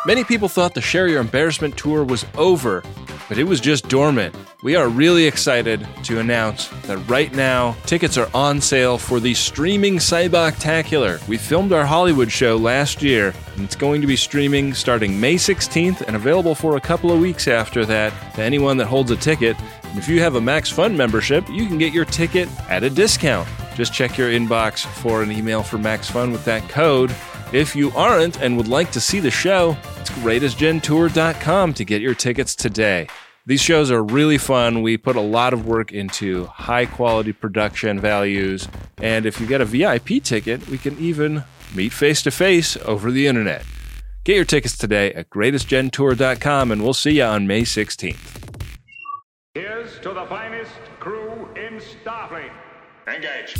Many people thought the Share Your Embarrassment tour was over, but it was just dormant. We are really excited to announce that right now, tickets are on sale for the streaming Cyboctacular. We filmed our Hollywood show last year, and it's going to be streaming starting May 16th and available for a couple of weeks after that to anyone that holds a ticket. And if you have a Max Fun membership, you can get your ticket at a discount. Just check your inbox for an email for Max Fun with that code. If you aren't and would like to see the show, it's greatestgentour.com to get your tickets today. These shows are really fun. We put a lot of work into high-quality production values, and if you get a VIP ticket, we can even meet face-to-face over the internet. Get your tickets today at greatestgentour.com, and we'll see you on May 16th. Here's to the finest crew in Starfleet. Engage.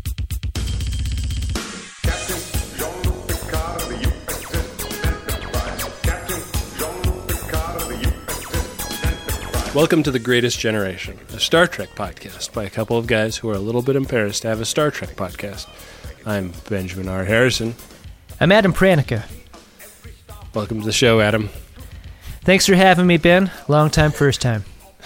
Captain Jean-Luc Picard of the USS Enterprise. Captain Jean-Luc Picard of the USS Enterprise. Welcome to The Greatest Generation, a Star Trek podcast by a couple of guys who are a little bit embarrassed to have a Star Trek podcast. I'm Benjamin R. Harrison. I'm Adam Pranica. Welcome to the show, Adam. Thanks for having me, Ben. Long time, first time.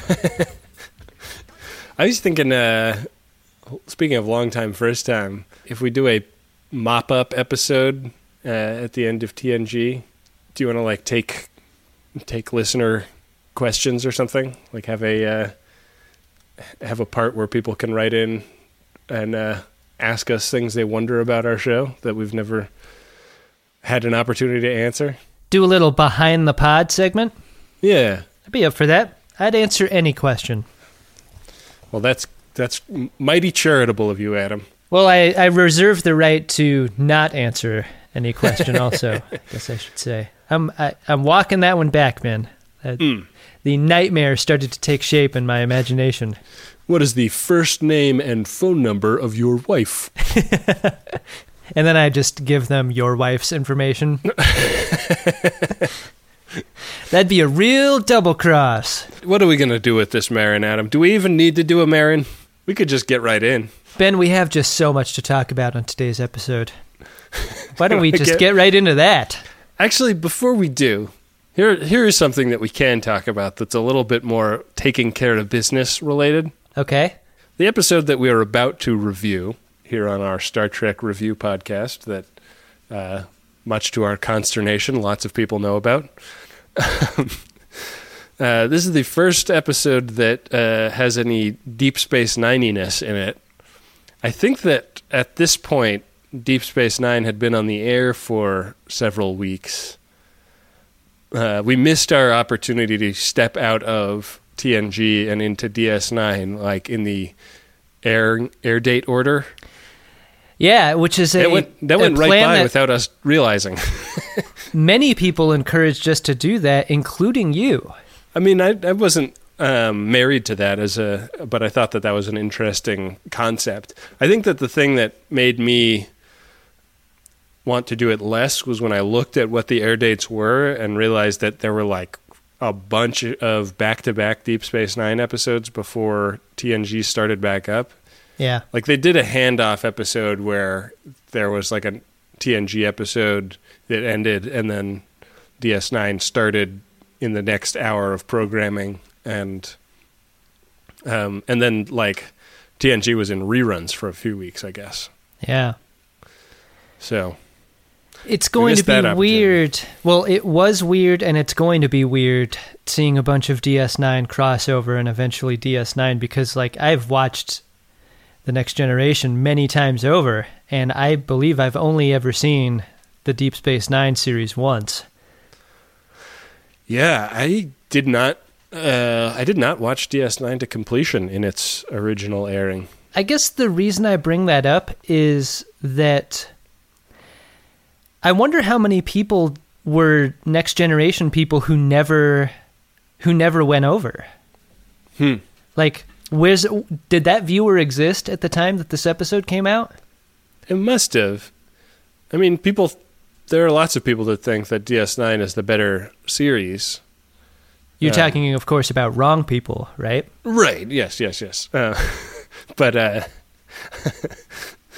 I was thinking, speaking of long time, first time, if we do a mop-up episode at the end of TNG, do you want to like take listener questions or something? Like have a part where people can write in and ask us things they wonder about our show that we've never had an opportunity to answer? Do a little behind the pod segment? Yeah. I'd be up for that. I'd answer any question. Well, that's mighty charitable of you, Adam. Well, I reserve the right to not answer any question also, I guess I should say. I'm walking that one back, man. The nightmare started to take shape in my imagination. What is the first name and phone number of your wife? And then I just give them your wife's information. That'd be a real double cross. What are we going to do with this Marin, Adam? Do we even need to do a Marin? We could just get right in. Ben, we have just so much to talk about on today's episode. Why don't we just get right into that? Actually, before we do, here is something that we can talk about that's a little bit more taking care of business related. Okay. The episode that we are about to review here on our Star Trek review podcast that, much to our consternation, lots of people know about. This is the first episode that has any Deep Space Nine-iness in it. I think that at this point, Deep Space Nine had been on the air for several weeks. We missed our opportunity to step out of TNG and into DS9, like in the air date order. Yeah, which is that went right by without us realizing. Many people encouraged us to do that, including you. I mean, I wasn't married to that but I thought that was an interesting concept. I think that the thing that made me want to do it less was when I looked at what the air dates were and realized that there were like a bunch of back-to-back Deep Space Nine episodes before TNG started back up. Yeah. Like they did a handoff episode where there was like a TNG episode that ended and then DS9 started in the next hour of programming and then like TNG was in reruns for a few weeks, I guess. Yeah. So it's going to be weird. Well, it was weird and it's going to be weird seeing a bunch of DS9 crossover and eventually DS9 because like I've watched The Next Generation many times over and I believe I've only ever seen the Deep Space Nine series once. Yeah, I did not watch DS9 to completion in its original airing. I guess the reason I bring that up is that I wonder how many people were Next Generation people who never went over. Like, did that viewer exist at the time that this episode came out? It must have. I mean, there are lots of people that think that DS9 is the better series. You're talking, of course, about wrong people, right? Right. Yes. But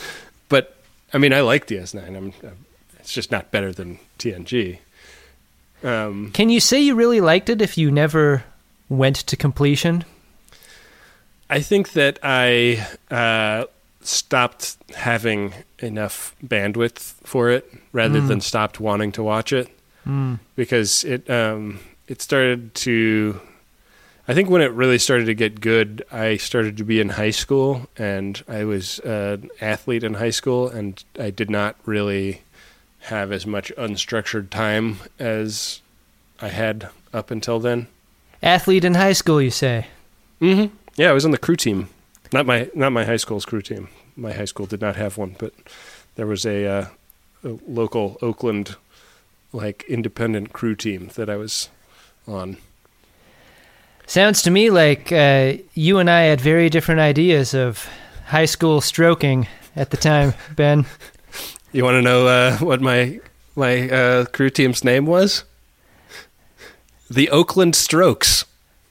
I mean, I like DS9. It's just not better than TNG. Can you say you really liked it if you never went to completion? I think that I stopped having enough bandwidth for it rather than stopped wanting to watch it because it started to... I think when it really started to get good, I started to be in high school, and I was an athlete in high school, and I did not really have as much unstructured time as I had up until then. Athlete in high school, you say? Mm-hmm. Yeah, I was on the crew team. Not my high school's crew team. My high school did not have one, but there was a local Oakland, independent crew team that I was on. Sounds to me like you and I had very different ideas of high school stroking at the time, Ben. You want to know what my crew team's name was? The Oakland Strokes.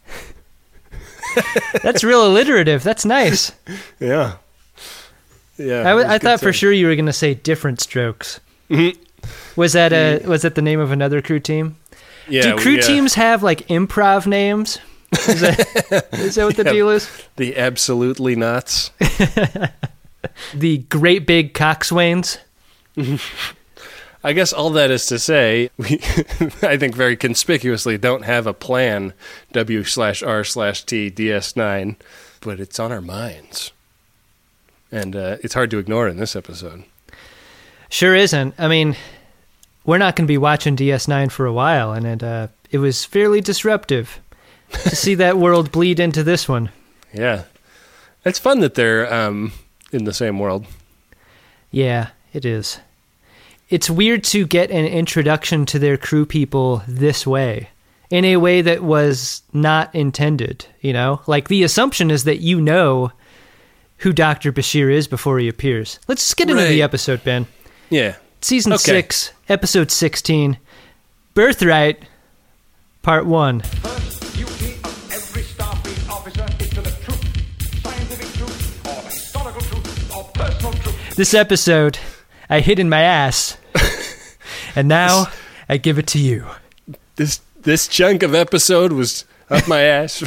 That's real alliterative. That's nice. Yeah. Yeah. I thought for sure you were going to say Different Strokes. Mm-hmm. Was that the name of another crew team? Yeah. Do crew teams have improv names? Is that what the deal is? The Absolutely Nots. The Great Big Coxswains. I guess all that is to say, we, I think very conspicuously, don't have a plan, W/R/T DS9, but it's on our minds. And it's hard to ignore in this episode. Sure isn't. I mean, we're not going to be watching DS9 for a while, and it was fairly disruptive to see that world bleed into this one. Yeah. It's fun that they're in the same world. Yeah, it is. It's weird to get an introduction to their crew people this way, in a way that was not intended, you know? The assumption is that you know who Dr. Bashir is before he appears. Let's just get into the episode, Ben. Yeah. Season 6, Episode 16, Birthright, Part 1. First duty of every Starfleet officer is to the truth, scientific truth, or historical truth, or personal truth. This episode, I hid in my ass, and now I give it to you. This chunk of episode was up my ass.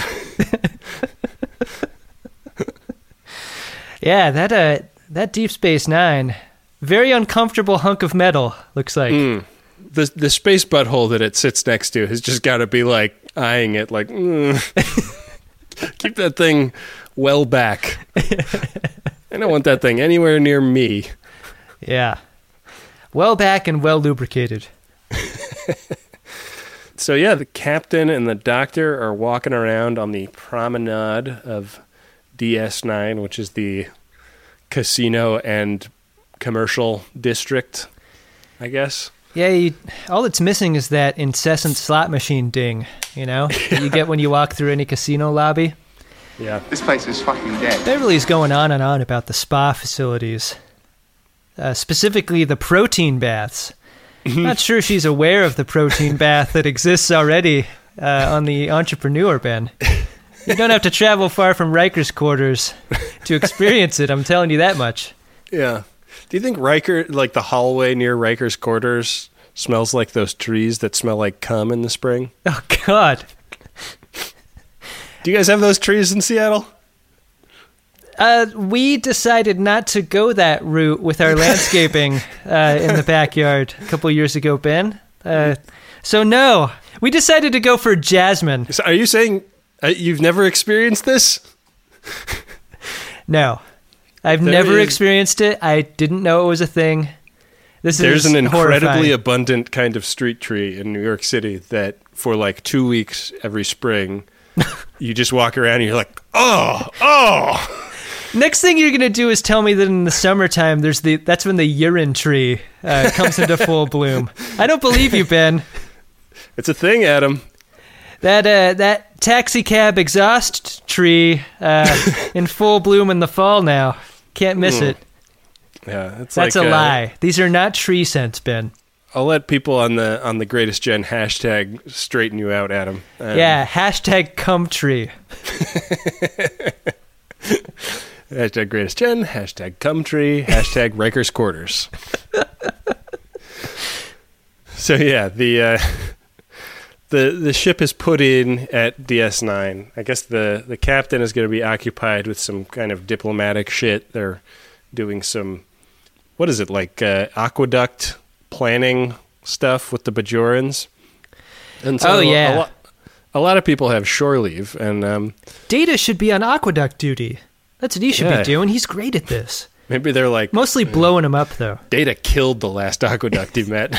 Yeah, that Deep Space Nine, very uncomfortable hunk of metal, looks like. The space butthole that it sits next to has just got to be eyeing it keep that thing well back. I don't want that thing anywhere near me. Yeah. Well back and well lubricated. So yeah, the captain and the doctor are walking around on the promenade of DS9, which is the casino and commercial district, I guess. Yeah, all that's missing is that incessant slot machine ding, you know, that you get when you walk through any casino lobby. Yeah. This place is fucking dead. Beverly's going on and on about the spa facilities, specifically the protein baths. Not sure she's aware of the protein bath that exists already on the Entrepreneur, Ben. You don't have to travel far from Riker's quarters to experience it, I'm telling you that much. Yeah. Do you think Riker, the hallway near Riker's quarters, smells like those trees that smell like cum in the spring? Oh, God. Do you guys have those trees in Seattle? We decided not to go that route with our landscaping in the backyard a couple years ago, Ben. So no, we decided to go for jasmine. So are you saying you've never experienced this? No, I've never experienced it. I didn't know it was a thing. There's an incredibly horrifying. abundant kind of street tree in New York City that for 2 weeks every spring, you just walk around and you're like, oh. Next thing you're going to do is tell me that in the summertime, that's when the urine tree comes into full bloom. I don't believe you, Ben. It's a thing, Adam. That taxi cab exhaust tree in full bloom in the fall now. Can't miss it. Yeah, that's a lie. These are not tree scents, Ben. I'll let people on the Greatest Gen hashtag straighten you out, Adam. Yeah, hashtag cum tree. Hashtag Greatest Gen, hashtag Cumtree, hashtag Riker's Quarters. So yeah, the ship is put in at DS9. I guess the captain is going to be occupied with some kind of diplomatic shit. They're doing some, what is it, like aqueduct planning stuff with the Bajorans. And so a lot of people have shore leave. And Data should be on aqueduct duty. That's what he should be doing. He's great at this. Maybe they're like... Mostly blowing him up, though. Data killed the last aqueduct he met.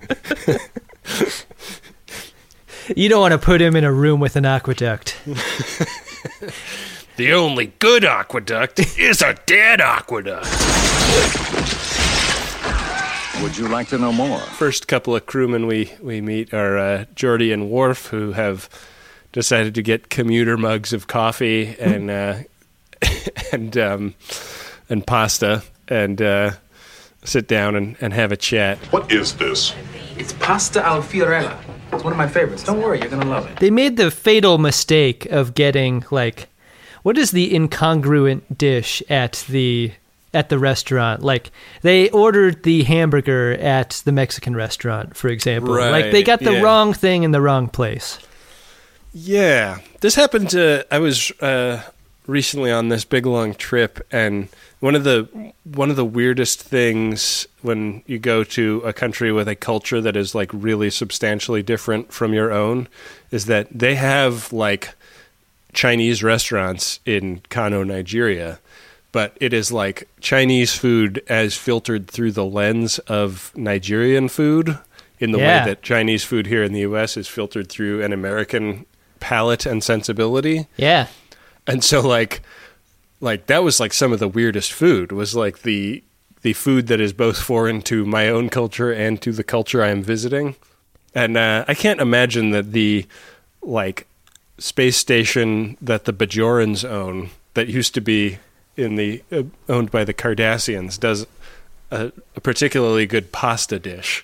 You don't want to put him in a room with an aqueduct. The only good aqueduct is a dead aqueduct. Would you like to know more? First couple of crewmen we meet are Geordi and Worf, who have decided to get commuter mugs of coffee and pasta and sit down and have a chat. What is this? It's pasta al fiorella. It's one of my favorites. Don't worry, you're going to love it. They made the fatal mistake of getting, like, what is the incongruent dish at the restaurant? Like, they ordered the hamburger at the Mexican restaurant, for example. Right, like, they got the wrong thing in the wrong place. Yeah. This happened to... I was recently on this big, long trip, and one of the weirdest things when you go to a country with a culture that is, like, really substantially different from your own is that they have, like, Chinese restaurants in Kano, Nigeria, but it is like Chinese food as filtered through the lens of Nigerian food in the way that Chinese food here in the U.S. is filtered through an American palate and sensibility. Yeah. And so, like that was, like, some of the weirdest food was, like, the food that is both foreign to my own culture and to the culture I am visiting. And I can't imagine that the, like, space station that the Bajorans own, that used to be owned by the Cardassians, does a particularly good pasta dish.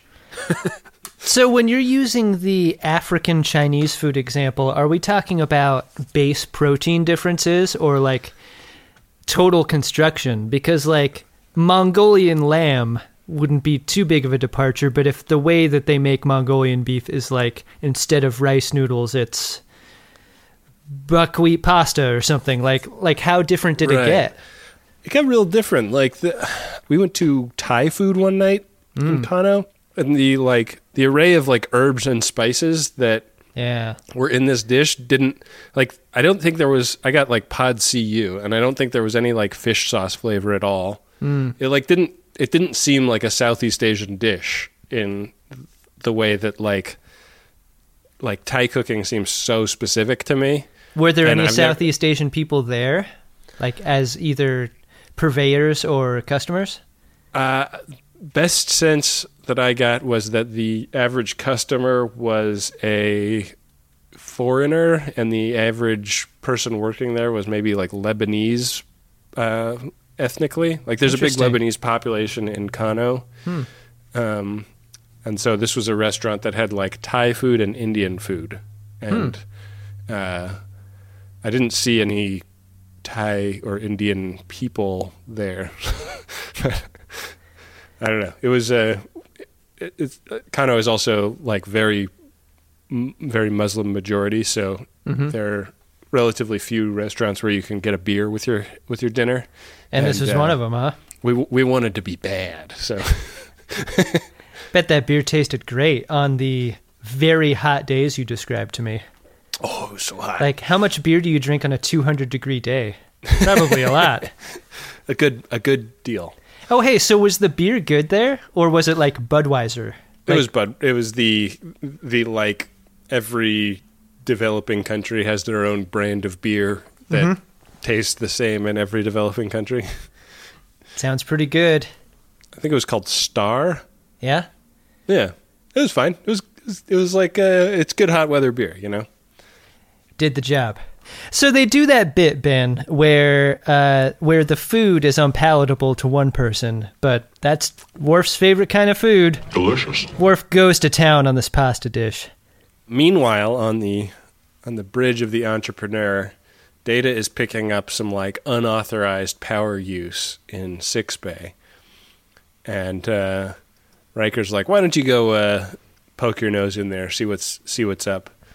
So when you're using the African Chinese food example, are we talking about base protein differences or, like, total construction? Because, like, Mongolian lamb wouldn't be too big of a departure, but if the way that they make Mongolian beef is, like, instead of rice noodles, it's buckwheat pasta or something, like how different did it get? It got real different. Like, we went to Thai food one night in Kano, and the array of, like, herbs and spices that were in this dish didn't, like, I don't think there was, I got, like, pad see ew, and I don't think there was any, like, fish sauce flavor at all. It, like, didn't seem like a Southeast Asian dish in the way that, like Thai cooking seems so specific to me. Were there any Southeast Asian people there, like, as either purveyors or customers? Best sense that I got was that the average customer was a foreigner, and the average person working there was maybe, like, Lebanese ethnically. Like, there's a big Lebanese population in Kano. And so this was a restaurant that had, like, Thai food and Indian food. And I didn't see any Thai or Indian people there. I don't know. It was Kano is also, like, very, very Muslim majority, so there are relatively few restaurants where you can get a beer with your dinner. And this was one of them, huh? We wanted to be bad, so. Bet that beer tasted great on the very hot days you described to me. Oh, it was so hot. Like, how much beer do you drink on a 200-degree day? Probably a lot. A good deal. Oh, hey, so was the beer good there, or was it like Budweiser? It was the like, every developing country has their own brand of beer that tastes the same in every developing country. Sounds pretty good. I think it was called Star. Yeah? Yeah. It was fine. It was like it's good hot weather beer, you know. Did the job. So they do that bit, Ben, where the food is unpalatable to one person, but that's Worf's favorite kind of food. Delicious. Worf goes to town on this pasta dish. Meanwhile, on the bridge of the Entrepreneur, Data is picking up some, like, unauthorized power use in Sickbay, and Riker's like, "Why don't you go poke your nose in there, see what's up?"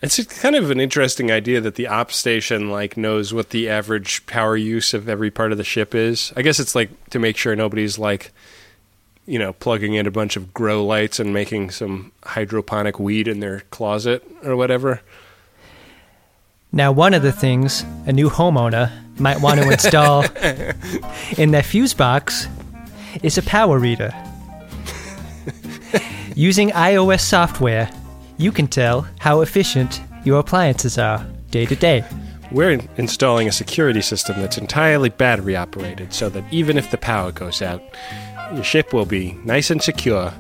It's kind of an interesting idea that the ops station like knows what the average power use of every part of the ship is. I guess it's like to make sure nobody's like, you know, plugging in a bunch of grow lights and making some hydroponic weed in their closet or whatever. Now, one of the things a new homeowner might want to install in their fuse box is a power reader. Using iOS software, you can tell how efficient your appliances are day to day. We're installing a security system that's entirely battery operated so that even if the power goes out, your ship will be nice and secure.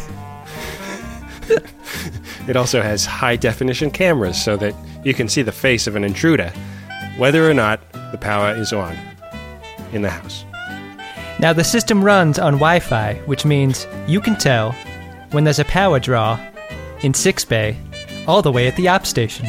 It also has high-definition cameras so that you can see the face of an intruder, whether or not the power is on in the house. Now, the system runs on Wi-Fi, which means you can tell when there's a power draw in 6 Bay all the way at the op station.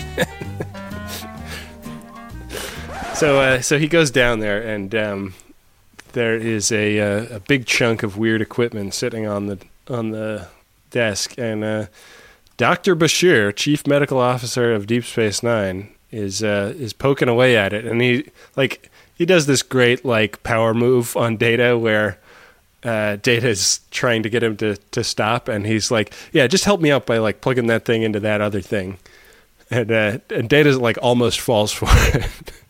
So he goes down there, and there is a big chunk of weird equipment sitting on the desk, and Dr. Bashir, Chief Medical Officer of Deep Space Nine, is poking away at it, and he does this great like power move on Data where Data is trying to get him to stop, and he's like, "Yeah, just help me out by like plugging that thing into that other thing," and Data like almost falls for it.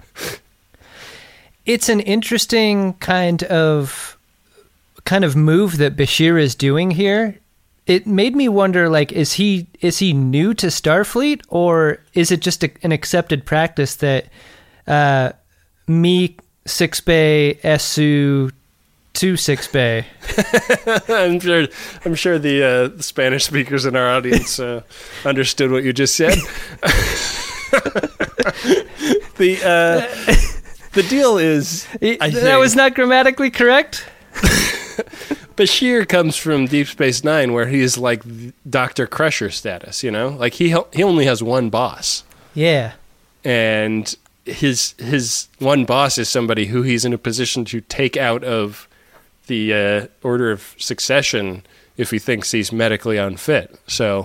It's an interesting kind of move that Bashir is doing here. It made me wonder, like, is he new to Starfleet, or is it just an accepted practice that me 6 Bay Esu to 6 Bay? I'm sure the Spanish speakers in our audience understood what you just said. The deal is, that was not grammatically correct. Bashir comes from Deep Space Nine, where he is like Dr. Crusher status, you know? Like he only has one boss. Yeah. And his one boss is somebody who he's in a position to take out of the order of succession if he thinks he's medically unfit. So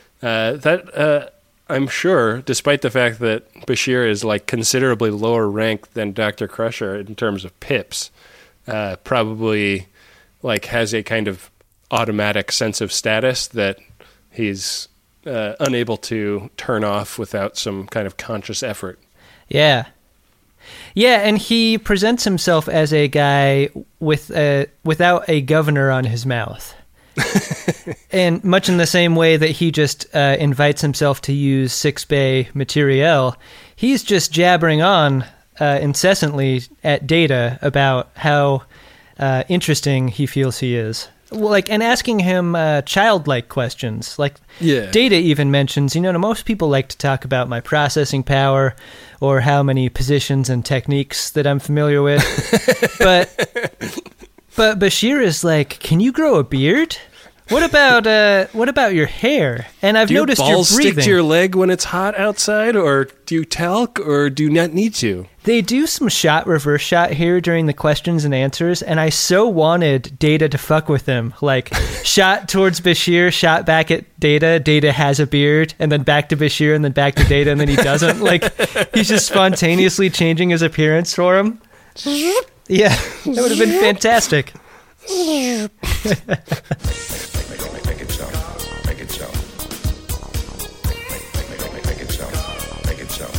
I'm sure, despite the fact that Bashir is like considerably lower ranked than Dr. Crusher in terms of pips, probably like has a kind of automatic sense of status that he's unable to turn off without some kind of conscious effort. Yeah. Yeah, and he presents himself as a guy without a governor on his mouth. And much in the same way that he just invites himself to use 6 Bay materiel, he's just jabbering on incessantly at Data about how interesting he feels he is. Well, like, and asking him childlike questions. Like, yeah. Data even mentions, most people like to talk about my processing power or how many positions and techniques that I'm familiar with. But Bashir is like, can you grow a beard? What about your hair? And I've noticed you're breathing. Do your balls stick to your leg when it's hot outside, or do you talc, or do you not need to? They do some reverse shot here during the questions and answers, and I so wanted Data to fuck with him. Like, shot towards Bashir, shot back at Data, Data has a beard, and then back to Bashir, and then back to Data, and then he doesn't. Like, he's just spontaneously changing his appearance for him. Yeah, that would have been fantastic. Make it so. Make it so. Make it so. Make it so.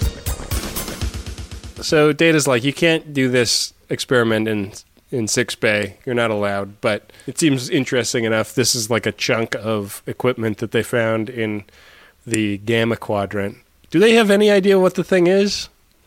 So Data's like, you can't do this experiment in 6 Bay. You're not allowed. But it seems interesting enough. This is like a chunk of equipment that they found in the Gamma Quadrant. Do they have any idea what the thing is?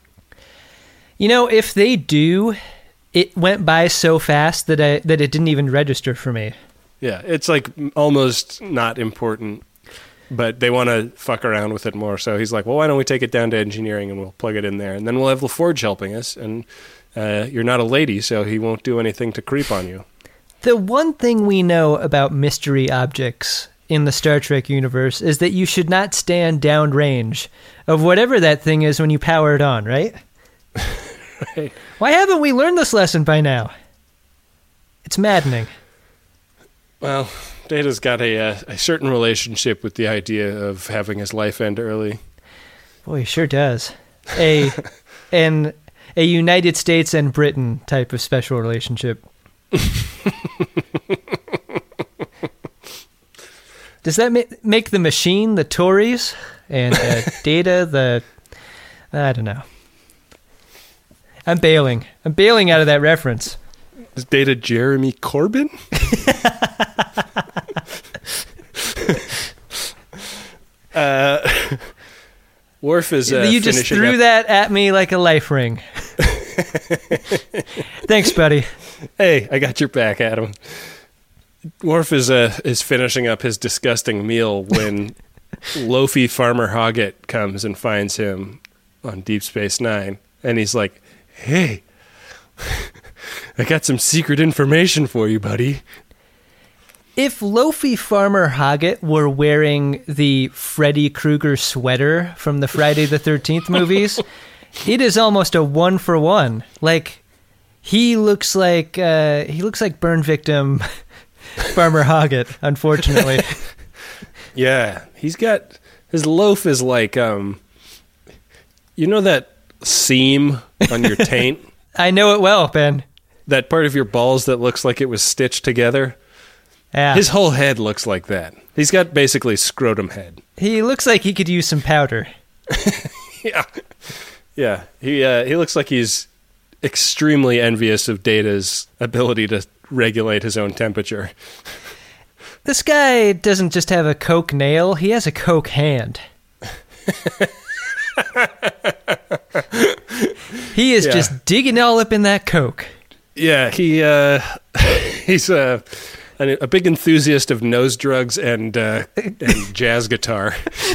If they do, it went by so fast that it didn't even register for me. Yeah, it's like almost not important, but they want to fuck around with it more. So he's like, well, why don't we take it down to engineering and we'll plug it in there. And then we'll have LaForge helping us. And you're not a lady, so he won't do anything to creep on you. The one thing we know about mystery objects in the Star Trek universe is that you should not stand downrange of whatever that thing is when you power it on, right? Right. Why haven't we learned this lesson by now? It's maddening. Well, Data's got a certain relationship with the idea of having his life end early. Boy, he sure does. A United States and Britain type of special relationship. Does that make the Machine the Tories and Data the... I don't know. I'm bailing out of that reference. Is Data Jeremy Corbyn? Worf is you just threw that at me like a life ring. Thanks, buddy. Hey, I got your back, Adam. Worf is finishing up his disgusting meal when loafy Farmer Hoggett comes and finds him on Deep Space Nine, and he's like, "Hey, I got some secret information for you, buddy." If loafy Farmer Hoggett were wearing the Freddy Krueger sweater from the Friday the 13th movies, it is almost a 1-for-1. Like, he looks like burn victim Farmer Hoggett, unfortunately. Yeah, he's got his loaf is like you know that seam on your taint? I know it well, Ben. That part of your balls that looks like it was stitched together? Yeah. His whole head looks like that. He's got basically scrotum head. He looks like he could use some powder. Yeah. He looks like he's extremely envious of Data's ability to regulate his own temperature. This guy doesn't just have a coke nail, he has a coke hand. He is just digging all up in that coke. Yeah, he's a big enthusiast of nose drugs and jazz guitar.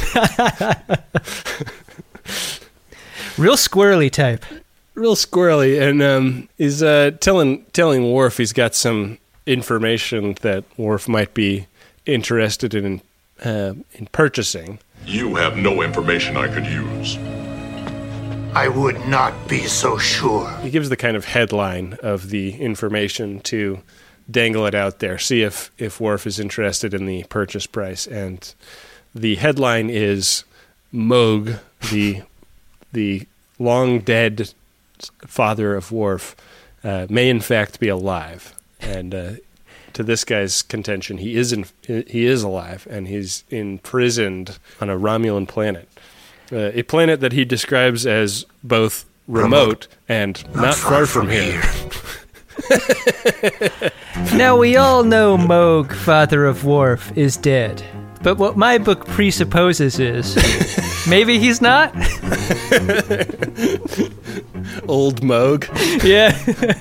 Real squirrely type. Real squirrely, and he's telling Worf he's got some information that Worf might be interested in purchasing. You have no information I could use. I would not be so sure. He gives the kind of headline of the information to dangle it out there, see if Worf is interested in the purchase price. And the headline is Moog, the long dead father of Worf, may in fact be alive. And to this guy's contention, he is alive, and he's imprisoned on a Romulan planet. A planet that he describes as both remote and not far from here. Now, we all know Moog, father of Worf, is dead. But what my book presupposes is, maybe he's not? Old Moog. Yeah.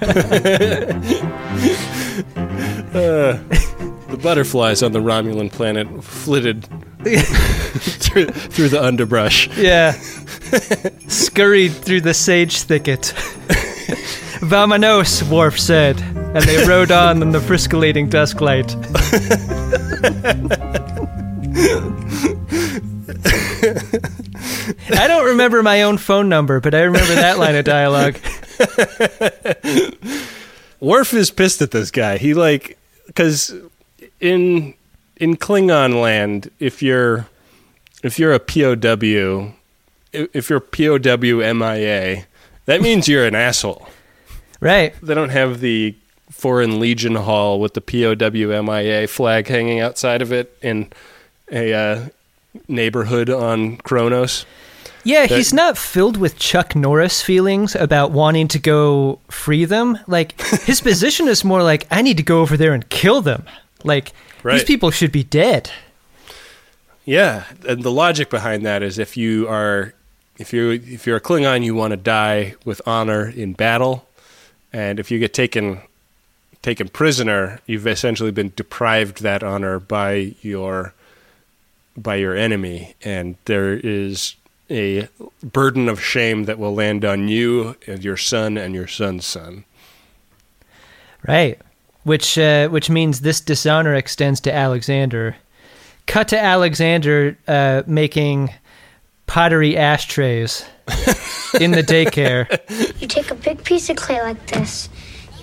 The butterflies on the Romulan planet flitted through the underbrush. Yeah. Scurried through the sage thicket. Vamonos, Worf said, and they rode on in the friscolating dusklight. I don't remember my own phone number, but I remember that line of dialogue. Worf is pissed at this guy. He because in Klingon land, if you're a POW, if you're POW MIA, that means you're an asshole. Right. They don't have the Foreign Legion Hall with the POW MIA flag hanging outside of it in a neighborhood on Kronos. Yeah, he's not filled with Chuck Norris feelings about wanting to go free them. Like, his position is more like, I need to go over there and kill them. Like, these people should be dead. Yeah, and the logic behind that is if you're a Klingon, you want to die with honor in battle, and if you get taken prisoner, you've essentially been deprived that honor by your enemy, and there is a burden of shame that will land on you and your son and your son's son. Right, which means this dishonor extends to Alexander. Cut to Alexander making pottery ashtrays in the daycare. You take a big piece of clay like this, you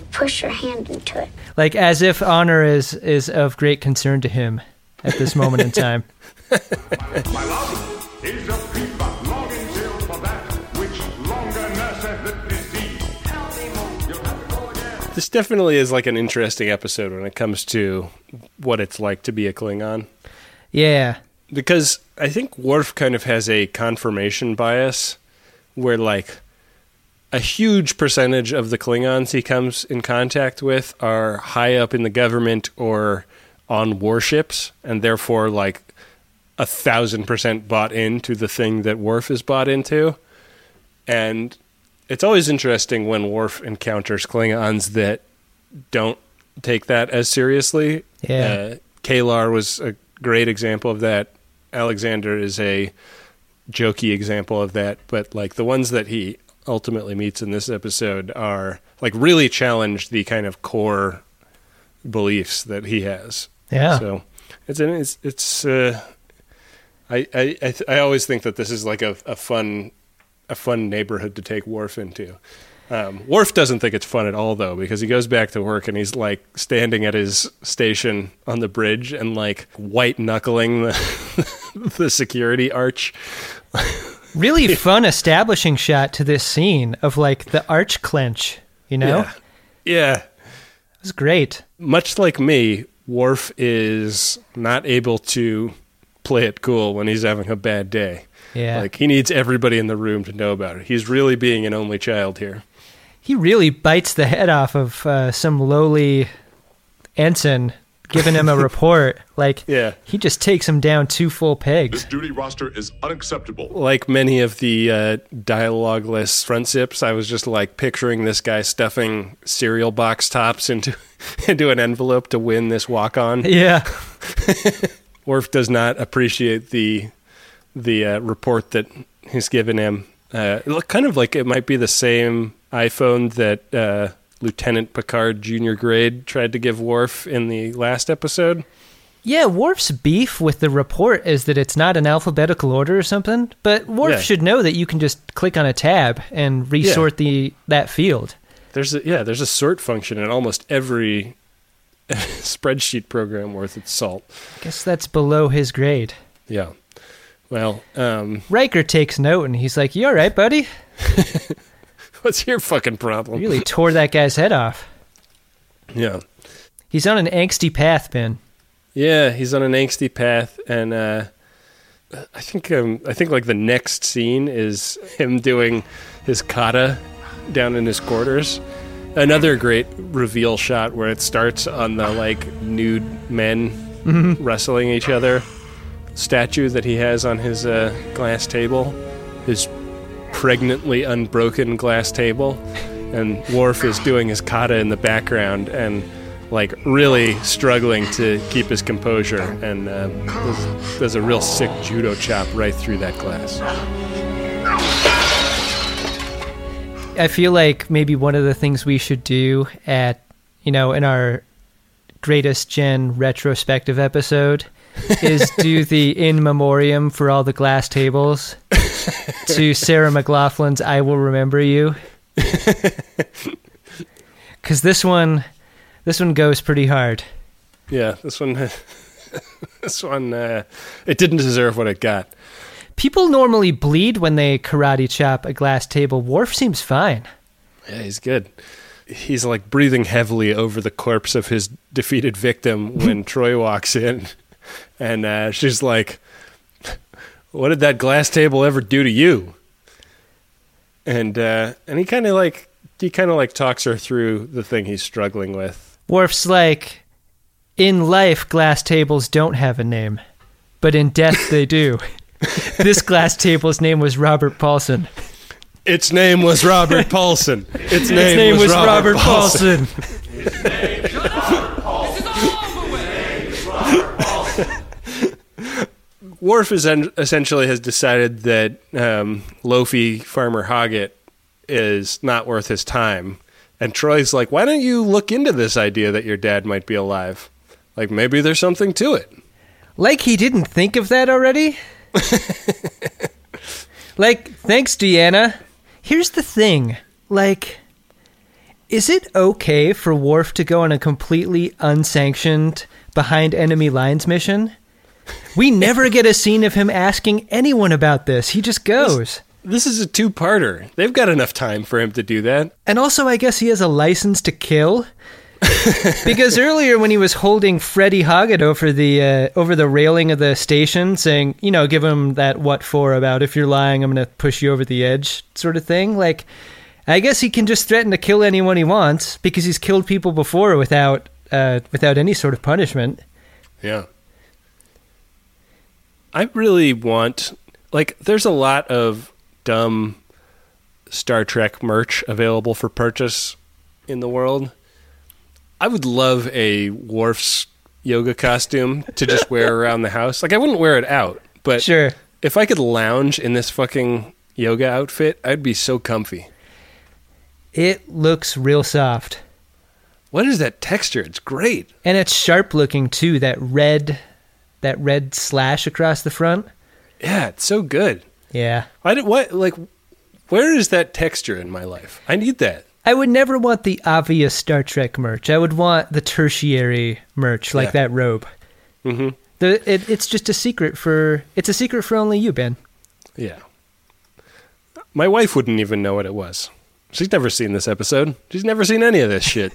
push your hand into it. Like as if honor is of great concern to him at this moment in time. My love is a people longing still for that which longer nurseth the disease. You'll have to go again. This definitely is like an interesting episode when it comes to what it's like to be a Klingon. Yeah. Because I think Worf kind of has a confirmation bias where, like, a huge percentage of the Klingons he comes in contact with are high up in the government or on warships, and therefore, like, 1,000% bought into the thing that Worf is bought into. And it's always interesting when Worf encounters Klingons that don't take that as seriously. Yeah. Kalar was a great example of that. Alexander is a jokey example of that, but like the ones that he ultimately meets in this episode are like really challenge the kind of core beliefs that he has. Yeah. So I always think that this is like a fun neighborhood to take Worf into. Worf doesn't think it's fun at all, though, because he goes back to work and he's like standing at his station on the bridge and like white knuckling the security arch. Really fun establishing shot to this scene of like the arch clench, you know? Yeah. It was great. Much like me, Worf is not able to play it cool when he's having a bad day. Yeah. Like he needs everybody in the room to know about it. He's really being an only child here. He really bites the head off of some lowly ensign giving him a report. Like, yeah. He just takes him down 2 full pegs. This duty roster is unacceptable. Like many of the dialogueless front zips, I was just like picturing this guy stuffing cereal box tops into an envelope to win this walk-on. Yeah. Worf does not appreciate the report that he's given him. Kind of like it might be the same iPhone that Lieutenant Picard Junior Grade tried to give Worf in the last episode. Yeah, Worf's beef with the report is that it's not in alphabetical order or something, but Worf should know that you can just click on a tab and resort that field. There's a sort function in almost every spreadsheet program worth its salt. I guess that's below his grade. Yeah. Well, Riker takes note and he's like, "You all right, buddy? What's your fucking problem?" Really tore that guy's head off. Yeah. He's on an angsty path, Ben. Yeah, he's on an angsty path, and I think like the next scene is him doing his kata down in his quarters. Another great reveal shot where it starts on the like nude men wrestling each other statue that he has on his glass table, his pregnantly unbroken glass table, and Worf is doing his kata in the background and like really struggling to keep his composure, and there's a real sick judo chop right through that glass. I feel like maybe one of the things we should do in our Greatest Gen retrospective episode is do the in memoriam for all the glass tables to Sarah McLachlan's I Will Remember You. Because this one goes pretty hard. Yeah, this one it didn't deserve what it got. People normally bleed when they karate chop a glass table. Worf seems fine. Yeah, he's good. He's like breathing heavily over the corpse of his defeated victim when Troy walks in, and she's like, "What did that glass table ever do to you?" And he kind of like talks her through the thing he's struggling with. Worf's like, "In life, glass tables don't have a name, but in death they do." This glass table's name was Robert Paulson. Its name was Robert Paulson. Its name was Robert Paulson. Worf essentially has decided that Loafy Farmer Hoggett is not worth his time. And Troy's like, "Why don't you look into this idea that your dad might be alive? Like, maybe there's something to it." Like he didn't think of that already? Like, thanks, Deanna. Here's the thing. Like, Is it okay for Worf to go on a completely unsanctioned behind enemy lines mission? We never get a scene of him asking anyone about this. He just goes. This is a two-parter. They've got enough time for him to do that. And also, I guess he has a license to kill. Because earlier when he was holding Freddie Hoggett over the railing of the station, saying, give him that what for about if you're lying, I'm going to push you over the edge sort of thing. Like, I guess he can just threaten to kill anyone he wants because he's killed people before without any sort of punishment. Yeah. I really want, there's a lot of dumb Star Trek merch available for purchase in the world. I would love a Worf's yoga costume to just wear around the house. I wouldn't wear it out, but sure, if I could lounge in this fucking yoga outfit, I'd be so comfy. It looks real soft. What is that texture? It's great. And it's sharp looking too, that red slash across the front. Yeah, it's so good. Yeah. Where is that texture in my life? I need that. I would never want the obvious Star Trek merch. I would want the tertiary merch, like that robe. Mm-hmm. It's just a secret for only you, Ben. Yeah. My wife wouldn't even know what it was. She's never seen this episode. She's never seen any of this shit.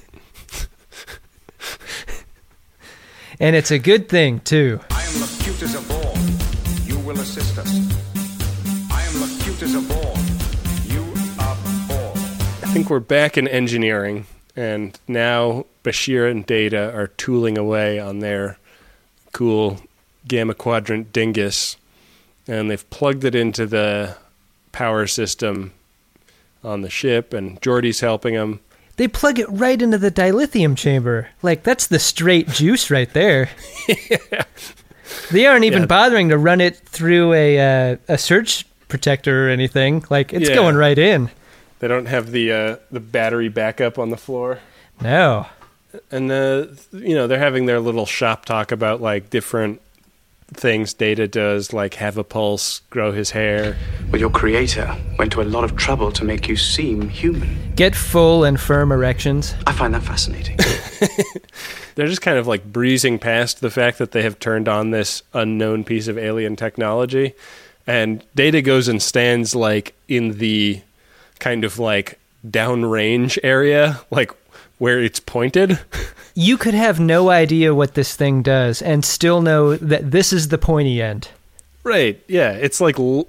And it's a good thing, too. I am the cutest of all. You will assist us. I am the cutest of all. You are all. I think we're back in engineering, and now Bashir and Data are tooling away on their cool Gamma Quadrant dingus, and they've plugged it into the power system on the ship, and Geordi's helping them. They plug it right into the dilithium chamber. That's the straight juice right there. Yeah. They aren't even bothering to run it through a surge protector or anything. It's going right in. They don't have the battery backup on the floor. No. And they're having their little shop talk about different things Data does, like have a pulse, grow his hair. Well, your creator went to a lot of trouble to make you seem human. Get full and firm erections. I find that fascinating. They're just kind of breezing past the fact that they have turned on this unknown piece of alien technology, and Data goes and stands in the kind of downrange area, where it's pointed. You could have no idea what this thing does and still know that this is the pointy end. Right, yeah. It's looking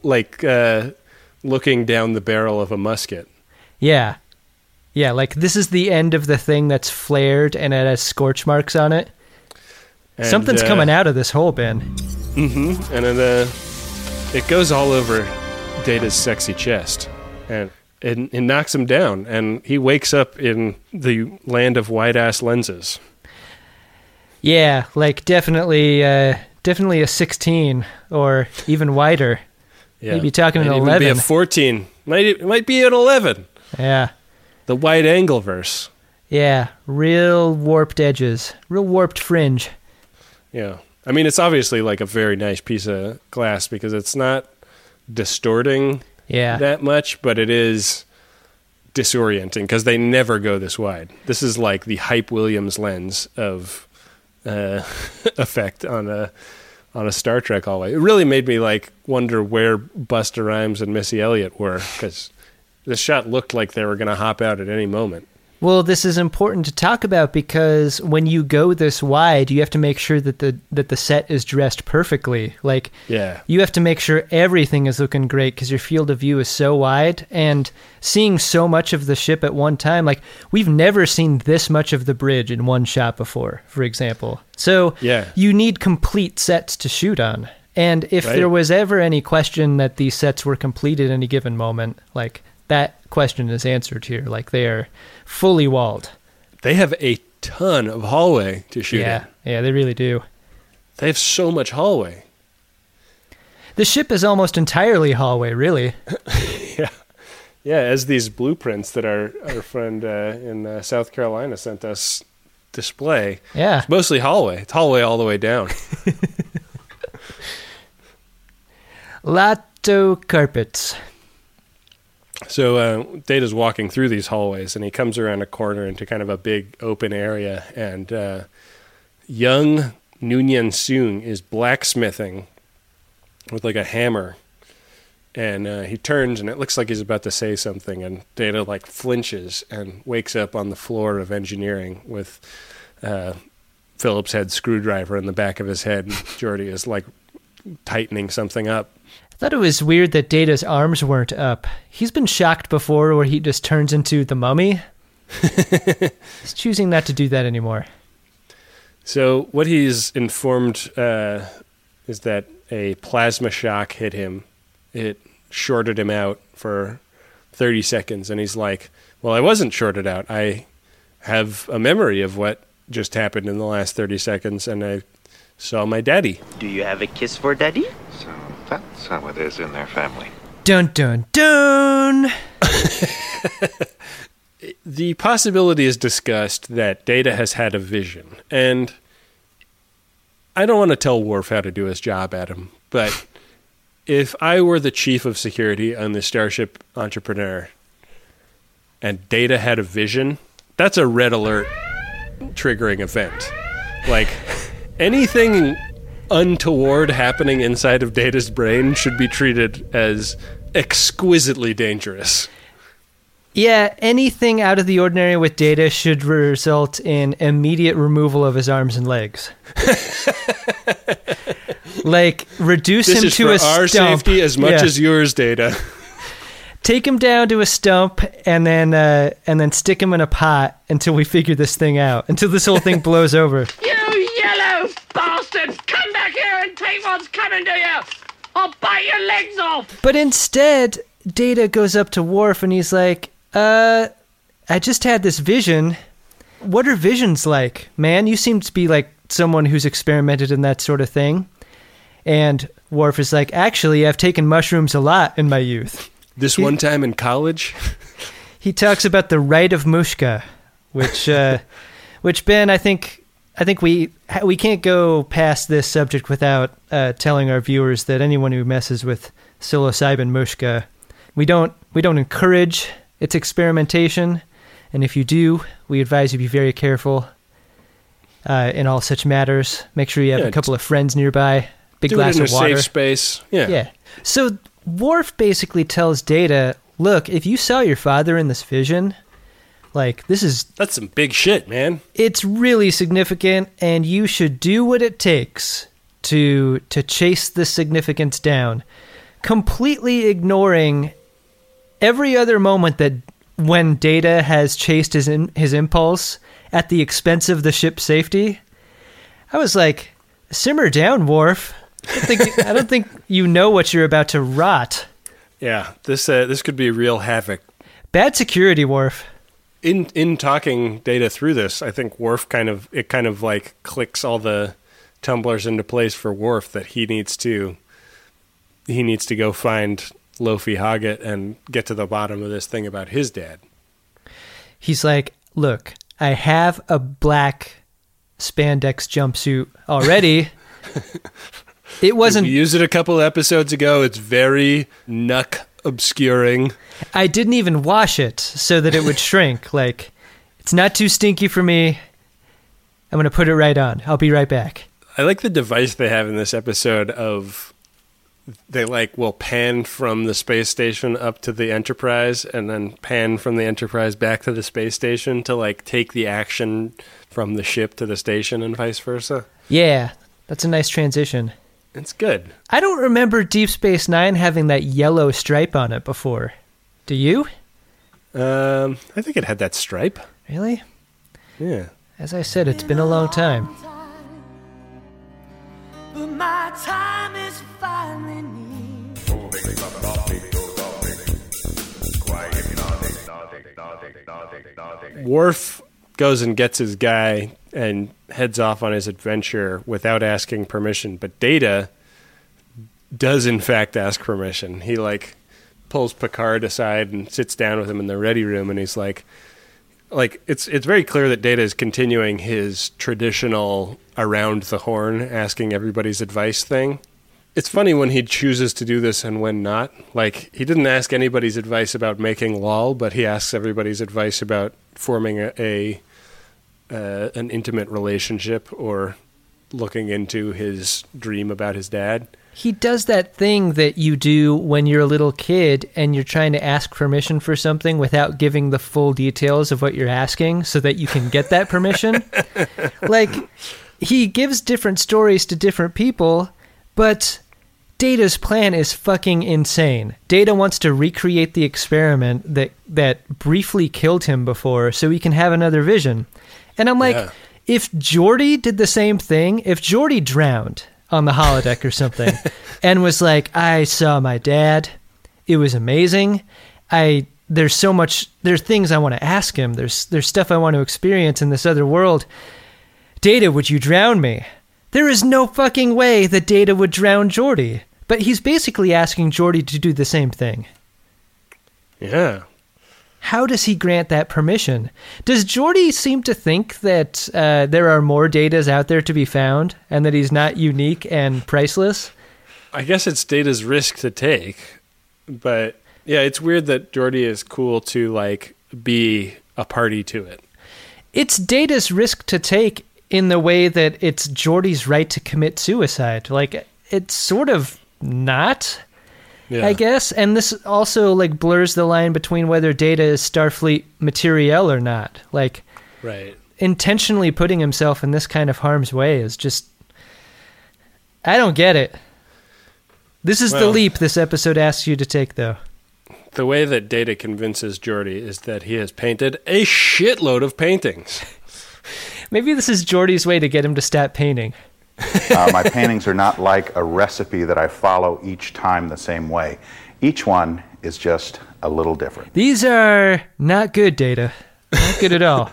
down the barrel of a musket. Yeah. Yeah, this is the end of the thing that's flared and it has scorch marks on it. And, something's coming out of this hole, Ben. Mm-hmm. And it goes all over Data's sexy chest. And it knocks him down, and he wakes up in the land of wide-ass lenses. Yeah, definitely a 16, or even wider. Yeah. Maybe talking an 11. Might be a 14. Might be an 11. Yeah. The wide-angle verse. Yeah, real warped edges. Real warped fringe. Yeah. I mean, it's obviously a very nice piece of glass because it's not distorting that much, but it is disorienting because they never go this wide. This is the Hype Williams lens of effect on a Star Trek hallway. It really made me wonder where Busta Rhymes and Missy Elliott were, because this shot looked like they were going to hop out at any moment. Well, this is important to talk about because when you go this wide, you have to make sure that the set is dressed perfectly. You have to make sure everything is looking great because your field of view is so wide, and seeing so much of the ship at one time, we've never seen this much of the bridge in one shot before, for example. So you need complete sets to shoot on. And if there was ever any question that these sets were complete at any given moment, that question is answered here. They are fully walled. They have a ton of hallway to shoot in. Yeah, they really do. They have so much hallway. The ship is almost entirely hallway, really. Yeah, as these blueprints that our friend in South Carolina sent us display. Yeah. It's mostly hallway. It's hallway all the way down. Lato carpets. So Data's walking through these hallways, and he comes around a corner into kind of a big open area, and young Noonien Soong is blacksmithing with like a hammer, and he turns, and it looks like he's about to say something, and Data like flinches and wakes up on the floor of engineering with Phillips head screwdriver in the back of his head, and Geordi is like tightening something up. I thought it was weird that Data's arms weren't up. He's been shocked before where he just turns into the mummy. He's choosing not to do that anymore. So what he's informed is that a plasma shock hit him. It shorted him out for 30 seconds, and he's like, well, I wasn't shorted out. I have a memory of what just happened in the last 30 seconds, and I saw my daddy. Do you have a kiss for daddy? So that's how it is in their family. Dun, dun, dun! The possibility is discussed that Data has had a vision, and I don't want to tell Worf how to do his job, Adam, but if I were the chief of security on the Starship Entrepreneur and Data had a vision, that's a red alert triggering event. Like, anything untoward happening inside of Data's brain should be treated as exquisitely dangerous. Yeah, anything out of the ordinary with Data should result in immediate removal of his arms and legs. Like, reduce him to a stump. This is for our safety as much as yours, Data. Take him down to a stump and then stick him in a pot until we figure this thing out, until this whole thing blows over. You yellow bastards! Come back here and take what's coming to you! I'll bite your legs off! But instead, Data goes up to Worf and he's like, I just had this vision. What are visions like, man? You seem to be like someone who's experimented in that sort of thing. And Worf is like, actually, I've taken mushrooms a lot in my youth. One time in college? He talks about the rite of Mushka, which Ben, I think we can't go past this subject without telling our viewers that anyone who messes with psilocybin Mushka, we don't encourage its experimentation, and if you do, we advise you be very careful in all such matters. Make sure you have a couple of friends nearby, big glass of water. Do it in a safe space. Yeah. So Worf basically tells Data, look, if you saw your father in this vision, like, that's some big shit, man. It's really significant, and you should do what it takes to chase the significance down, completely ignoring every other moment that when Data has chased his impulse at the expense of the ship's safety. I was like, simmer down, Worf. I don't think you know what you're about to rot. Yeah, this could be real havoc. Bad security, Worf. In talking Data through this, I think Worf kind of like clicks all the tumblers into place for Worf that he needs to go find Lofi Hoggett and get to the bottom of this thing about his dad. He's like, look, I have a black spandex jumpsuit already. It wasn't... We used it a couple episodes ago. It's very nuck obscuring. I didn't even wash it so that it would shrink. Like, it's not too stinky for me. I'm going to put it right on. I'll be right back. I like the device they have in this episode of... They will pan from the space station up to the Enterprise and then pan from the Enterprise back to the space station to take the action from the ship to the station and vice versa. Yeah, that's a nice transition. It's good. I don't remember Deep Space Nine having that yellow stripe on it before. Do you? I think it had that stripe. Really? Yeah. As I said, it's been a long time. But my time is finally near. Worf goes and gets his guy and heads off on his adventure without asking permission, but Data does in fact ask permission. He pulls Picard aside and sits down with him in the ready room, and he's like it's very clear that Data is continuing his traditional around the horn asking everybody's advice thing. It's funny when he chooses to do this and when not. Like, he didn't ask anybody's advice about making LOL, but he asks everybody's advice about forming an intimate relationship or looking into his dream about his dad. He does that thing that you do when you're a little kid and you're trying to ask permission for something without giving the full details of what you're asking so that you can get that permission. Like, he gives different stories to different people, but Data's plan is fucking insane. Data wants to recreate the experiment that briefly killed him before so he can have another vision. And I'm like, if Geordi did the same thing, if Geordi drowned on the holodeck or something and was like, I saw my dad, it was amazing, there's things I want to ask him, there's stuff I want to experience in this other world. Data, would you drown me? There is no fucking way that Data would drown Geordi, but he's basically asking Geordi to do the same thing. Yeah. How does he grant that permission? Does Geordi seem to think that there are more Datas out there to be found and that he's not unique and priceless? I guess it's Data's risk to take, but yeah, it's weird that Geordi is cool to like be a party to it. It's Data's risk to take in the way that it's Geordi's right to commit suicide. Like, it's sort of not... Yeah. I guess, and this also like blurs the line between whether Data is Starfleet materiel or not. Like, right, intentionally putting himself in this kind of harm's way is just, I don't get it. This is the leap this episode asks you to take, though. The way that Data convinces Geordi is that he has painted a shitload of paintings. Maybe this is Geordi's way to get him to stop painting. My paintings are not like a recipe that I follow each time the same way. Each one is just a little different. These are not good, Data. Not good at all.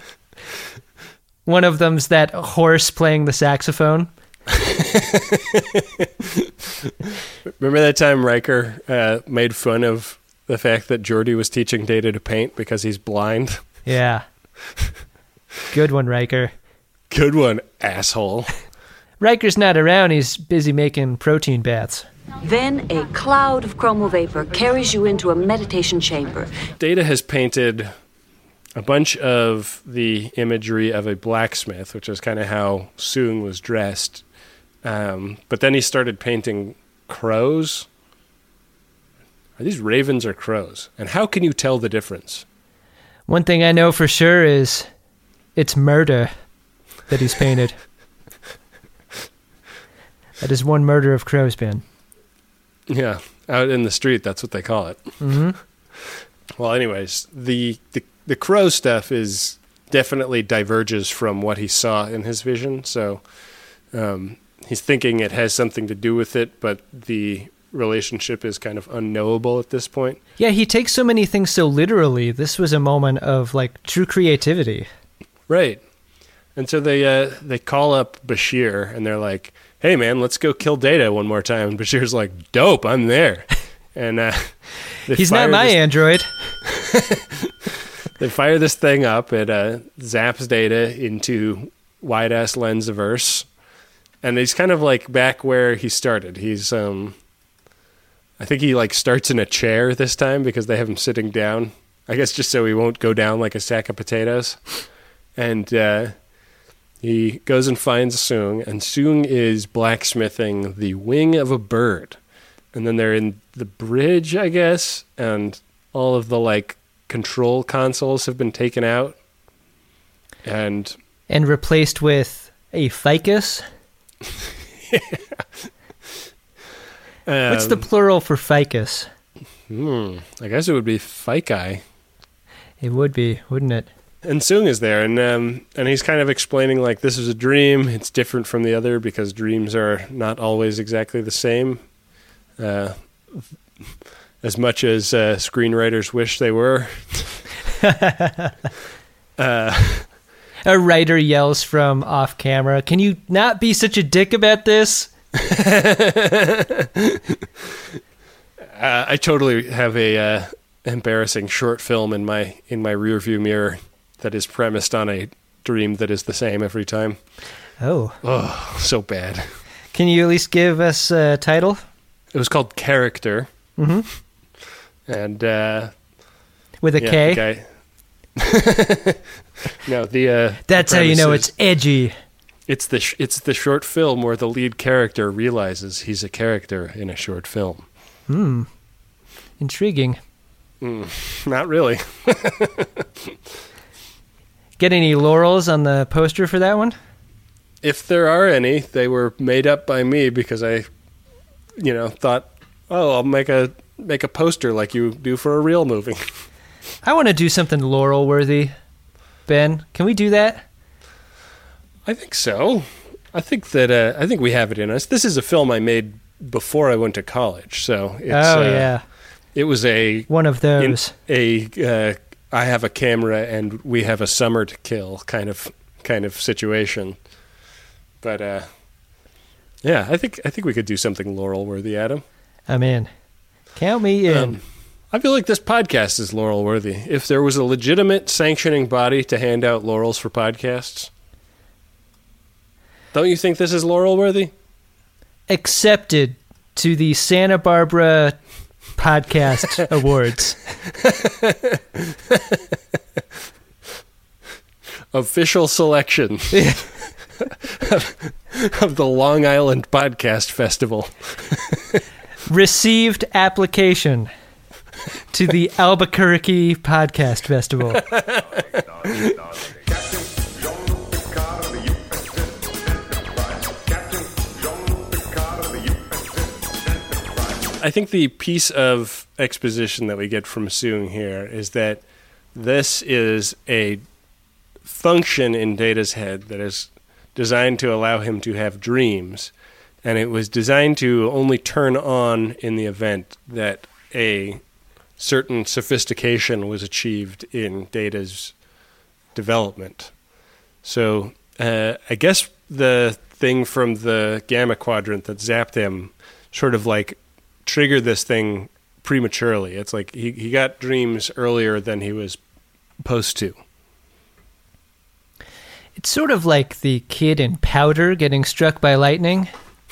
One of them's that horse playing the saxophone. Remember that time Riker made fun of the fact that Geordi was teaching Data to paint because he's blind? Yeah. Good one, Riker. Good one, asshole. Riker's not around. He's busy making protein baths. Then a cloud of chromo vapor carries you into a meditation chamber. Data has painted a bunch of the imagery of a blacksmith, which is kind of how Soong was dressed. But then he started painting crows. Are these ravens or crows? And how can you tell the difference? One thing I know for sure is it's murder that he's painted. That is one murder of crows, Ben. Yeah, out in the street, that's what they call it. Mm-hmm. Well, anyways, the crow stuff is definitely diverges from what he saw in his vision. So he's thinking it has something to do with it, but the relationship is kind of unknowable at this point. Yeah, he takes so many things so literally. This was a moment of like true creativity. Right. And so they call up Bashir and they're like, hey, man, let's go kill Data one more time. And Bashir's like, dope, I'm there. And he's not my android. They fire this thing up. It zaps Data into wide-ass lens-averse. And he's kind of like back where he started. He's, I think he like starts in a chair this time because they have him sitting down. I guess just so he won't go down like a sack of potatoes. And he goes and finds Soong, and Soong is blacksmithing the wing of a bird. And then they're in the bridge, I guess, and all of the, like, control consoles have been taken out. And replaced with a ficus? What's the plural for ficus? I guess it would be fici. It would be, wouldn't it? And Soong is there, and he's kind of explaining, like, this is a dream. It's different from the other because dreams are not always exactly the same, as much as screenwriters wish they were. A writer yells from off camera, "Can you not be such a dick about this?" I totally have a embarrassing short film in my rearview mirror that is premised on a dream that is the same every time. Oh, so bad. Can you at least give us a title? It was called Character. Mm-hmm. And with a K. No, that's how you know it's edgy. It's the short film where the lead character realizes he's a character in a short film. Intriguing. Not really. Get any laurels on the poster for that one? If there are any, they were made up by me because I, thought, I'll make a poster like you do for a real movie. I want to do something laurel-worthy. Ben, can we do that? I think so. I think we have it in us. This is a film I made before I went to college, so it's, yeah. It was one of those. I have a camera and we have a summer to kill kind of situation. But yeah, I think we could do something laurel-worthy, Adam. I'm in. Count me in. I feel like this podcast is laurel-worthy. If there was a legitimate sanctioning body to hand out laurels for podcasts, don't you think this is laurel-worthy? Accepted to the Santa Barbara Podcast Awards. Official selection of the Long Island Podcast Festival. Received application to the Albuquerque Podcast Festival. I think the piece of exposition that we get from Soong here is that this is a function in Data's head that is designed to allow him to have dreams, and it was designed to only turn on in the event that a certain sophistication was achieved in Data's development. So I guess the thing from the Gamma Quadrant that zapped him sort of like triggered this thing prematurely. It's like he got dreams earlier than he was supposed to. It's sort of like the kid in Powder getting struck by lightning.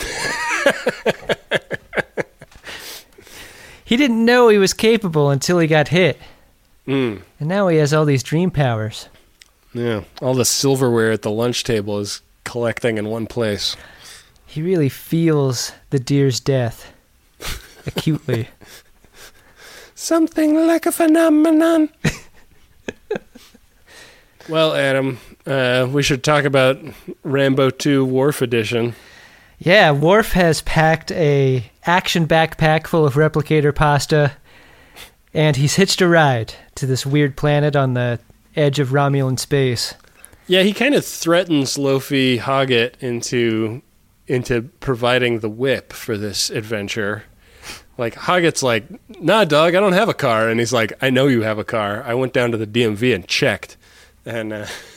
He didn't know he was capable until he got hit. And now he has all these dream powers. Yeah, all the silverware at the lunch table is collecting in one place. He really feels the deer's death acutely. Something like a phenomenon. Well, Adam, we should talk about Rambo 2 Worf Edition. Yeah, Worf has packed a action backpack full of replicator pasta, and he's hitched a ride to this weird planet on the edge of Romulan space. Yeah, he kind of threatens Lofi Hoggett into providing the whip for this adventure. Like, Hoggett's like, nah, dog, I don't have a car. And he's like, I know you have a car. I went down to the DMV and checked. And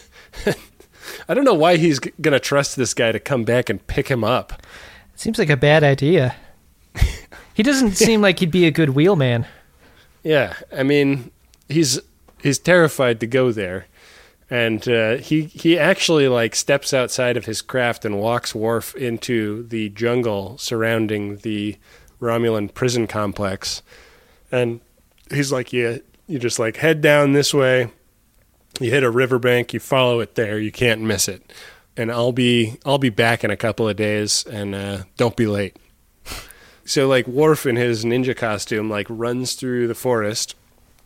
I don't know why he's going to trust this guy to come back and pick him up. It seems like a bad idea. He doesn't seem like he'd be a good wheelman. Yeah, I mean, he's terrified to go there. And he actually like steps outside of his craft and walks Worf into the jungle surrounding the Romulan prison complex. And he's like, yeah, you just like head down this way. You hit a riverbank, you follow it there, you can't miss it. And I'll be back in a couple of days, and don't be late. So like Worf in his ninja costume like runs through the forest,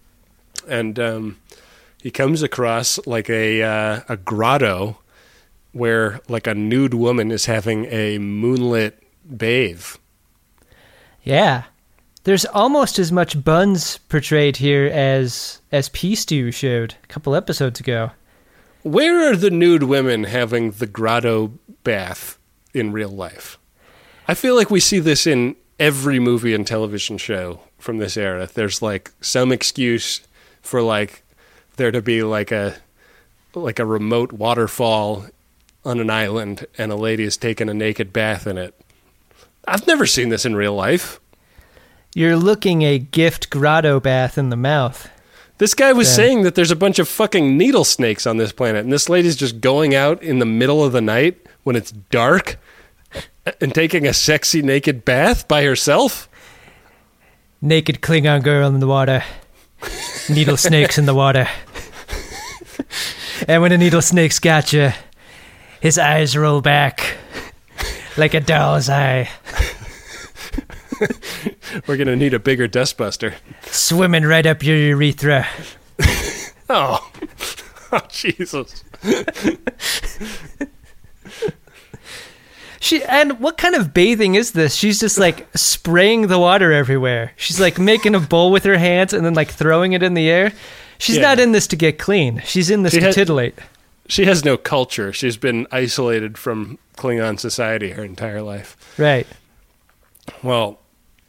and he comes across like a grotto where like a nude woman is having a moonlit bathe. Yeah. There's almost as much buns portrayed here as P-Stew showed a couple episodes ago. Where are the nude women having the grotto bath in real life? I feel like we see this in every movie and television show from this era. There's like some excuse for like there to be like a remote waterfall on an island and a lady is taking a naked bath in it. I've never seen this in real life. You're looking a gift grotto bath in the mouth. This guy was saying that there's a bunch of fucking needle snakes on this planet, and this lady's just going out in the middle of the night when it's dark And taking a sexy naked bath by herself? Naked Klingon girl in the water. Needle snakes in the water. And when a needle snake's got you, his eyes roll back like a doll's eye. We're going to need a bigger dustbuster. Swimming right up your urethra. Oh, Jesus. And what kind of bathing is this? She's just like spraying the water everywhere. She's like making a bowl with her hands and then like throwing it in the air. She's not in this to get clean. She's in this to titillate. She has no culture. She's been isolated from Klingon society her entire life. Right. Well,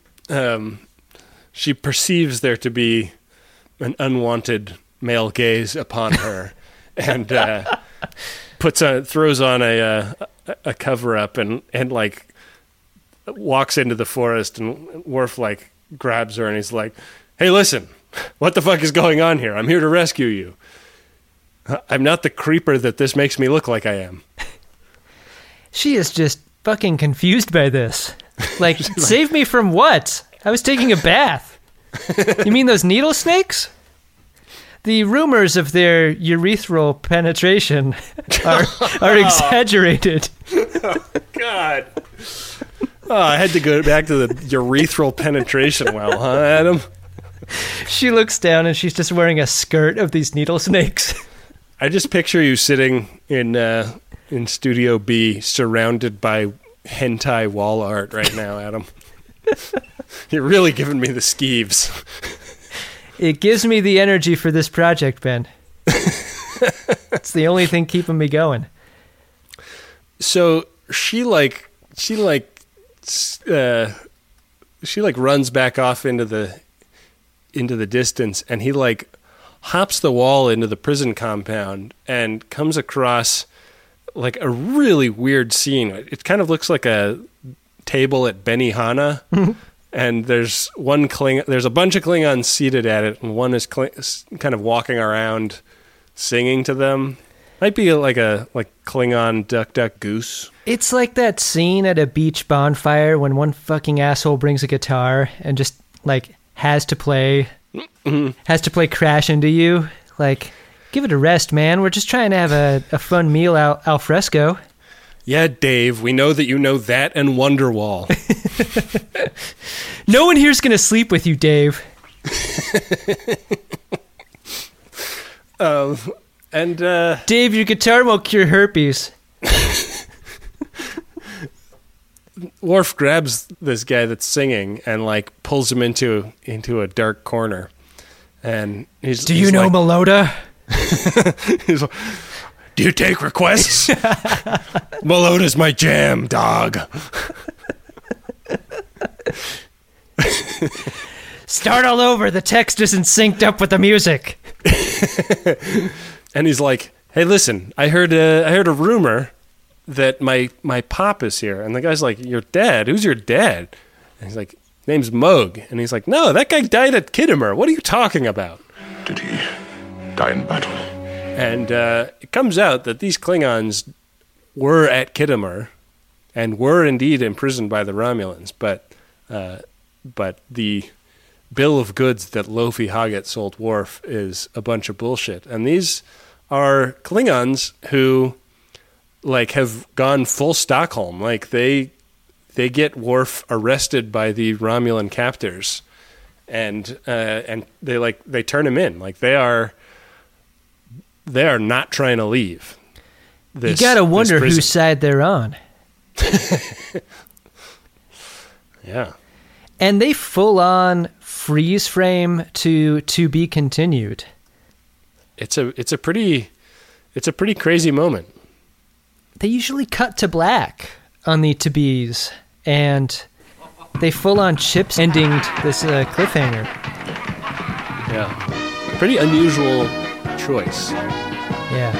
she perceives there to be an unwanted male gaze upon her, and throws on a cover up and like walks into the forest, and Worf like grabs her and he's like, "Hey, listen, what the fuck is going on here? I'm here to rescue you. I'm not the creeper that this makes me look like I am." She is just fucking confused by this. Like, save me from what? I was taking a bath. You mean those needle snakes? The rumors of their urethral penetration are exaggerated. Oh, God. Oh, I had to go back to the urethral penetration well, huh, Adam? She looks down and she's just wearing a skirt of these needle snakes. I just picture you sitting in Studio B surrounded by hentai wall art right now, Adam. You're really giving me the skeeves. It gives me the energy for this project, Ben. It's the only thing keeping me going. So she runs back off into the distance, and he like hops the wall into the prison compound and comes across like a really weird scene. It kind of looks like a table at Benihana. And there's a bunch of Klingons seated at it, and one is kind of walking around singing to them. Might be like Klingon Duck Duck Goose. It's like that scene at a beach bonfire when one fucking asshole brings a guitar and just like has to play Crash Into You. Like, give it a rest, man. We're just trying to have a fun meal al fresco. Yeah, Dave, we know that you know that and Wonderwall. No one here's going to sleep with you, Dave. Dave, your guitar won't cure herpes. Worf grabs this guy that's singing and like pulls him into a dark corner. And Do you know Meloda? He's like, do you take requests? Meloda's my jam, dog. Start all over. The text isn't synced up with the music. And he's like, "Hey, listen, I heard a rumor that my pop is here." And the guy's like, "Your dad? Who's your dad?" And he's like, "Name's Moog." And he's like, "No, that guy died at Khitomer. What are you talking about?" Did he die in battle? And it comes out that these Klingons were at Khitomer and were indeed imprisoned by the Romulans, but the bill of goods that Lofi Hoggett sold Worf is a bunch of bullshit. And these are Klingons who like have gone full Stockholm. Like they get Worf arrested by the Romulan captors, and they turn him in. Like they are not trying to leave. You gotta wonder whose side they're on. Yeah. And they full on freeze frame to be continued. It's a pretty crazy moment. They usually cut to black on the to be's, and they full on chips ending this cliffhanger. Yeah. Pretty unusual choice. Yeah.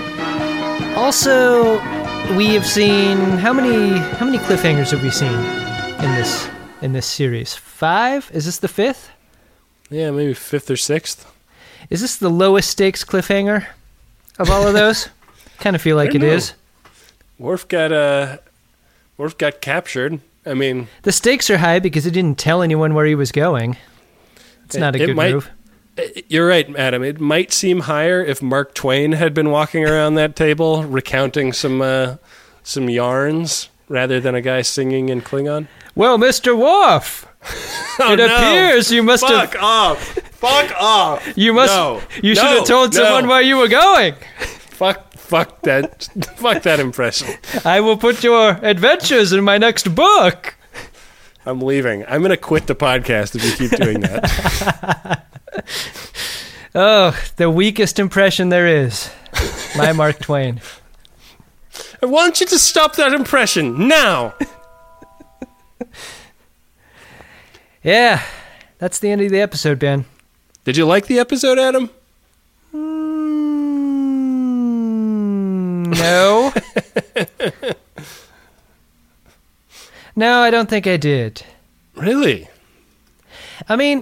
Also, we have seen how many cliffhangers have we seen in this series? 5? Is this the 5th? Yeah, maybe 5th or 6th. Is this the lowest stakes cliffhanger of all of those? Kind of feel like it is. Worf got Worf got captured. I mean, the stakes are high because he didn't tell anyone where he was going. It's not a good move. You're right, Adam. It might seem higher if Mark Twain had been walking around that table recounting some yarns rather than a guy singing in Klingon. Well, Mr. Worf, it appears you must have... Fuck off. You should have told someone where you were going. Fuck that impression. I will put your adventures in my next book. I'm leaving. I'm going to quit the podcast if you keep doing that. Oh, the weakest impression there is. My Mark Twain. I want you to stop that impression now. Yeah, that's the end of the episode, Ben. Did you like the episode, Adam? No. No, I don't think I did. Really? I mean,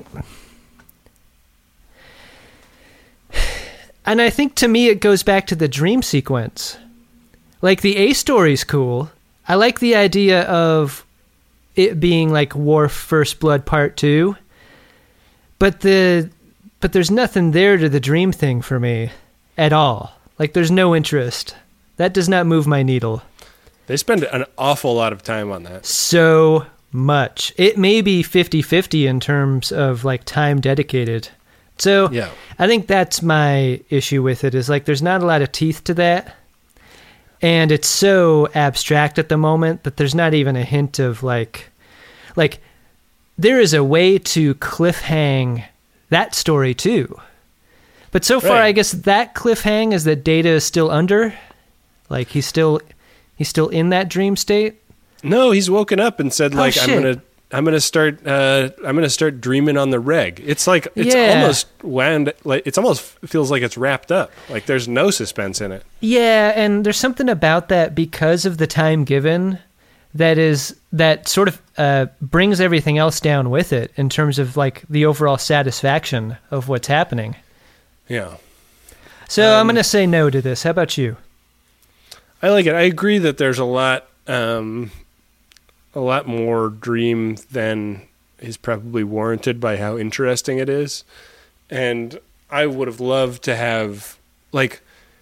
and I think to me it goes back to the dream sequence. Like, the A story's cool. I like the idea of it being like Worf First Blood Part 2. But there's nothing there to the dream thing for me at all. Like, there's no interest. That does not move my needle. They spend an awful lot of time on that. So much. It may be 50-50 in terms of like time dedicated. So yeah. I think that's my issue with it, is like there's not a lot of teeth to that. And it's so abstract at the moment that there's not even a hint of like there is a way to cliffhang that story too. But so far, I guess that cliffhang is that Data is still under. Like, he's still in that dream state. No, he's woken up and said, like, I'm gonna start dreaming on the reg. It's like almost wound, like it almost feels like it's wrapped up. Like there's no suspense in it. Yeah, and there's something about that because of the time given that sort of brings everything else down with it in terms of like the overall satisfaction of what's happening. Yeah. So I'm gonna say no to this. How about you? I like it. I agree that there's a lot more dream than is probably warranted by how interesting it is. And I would have loved to have, like,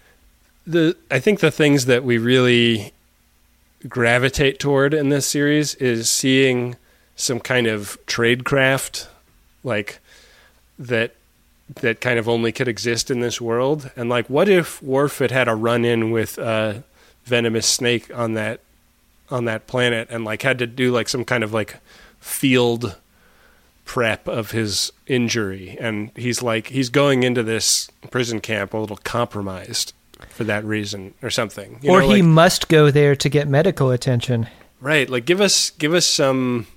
I think the things that we really gravitate toward in this series is seeing some kind of tradecraft, like, that kind of only could exist in this world. And, like, what if Worf had a run-in with a venomous snake on that planet and like had to do like some kind of like field prep of his injury, and he's going into this prison camp a little compromised for that reason or something, or he must go there to get medical attention, right? Like give us some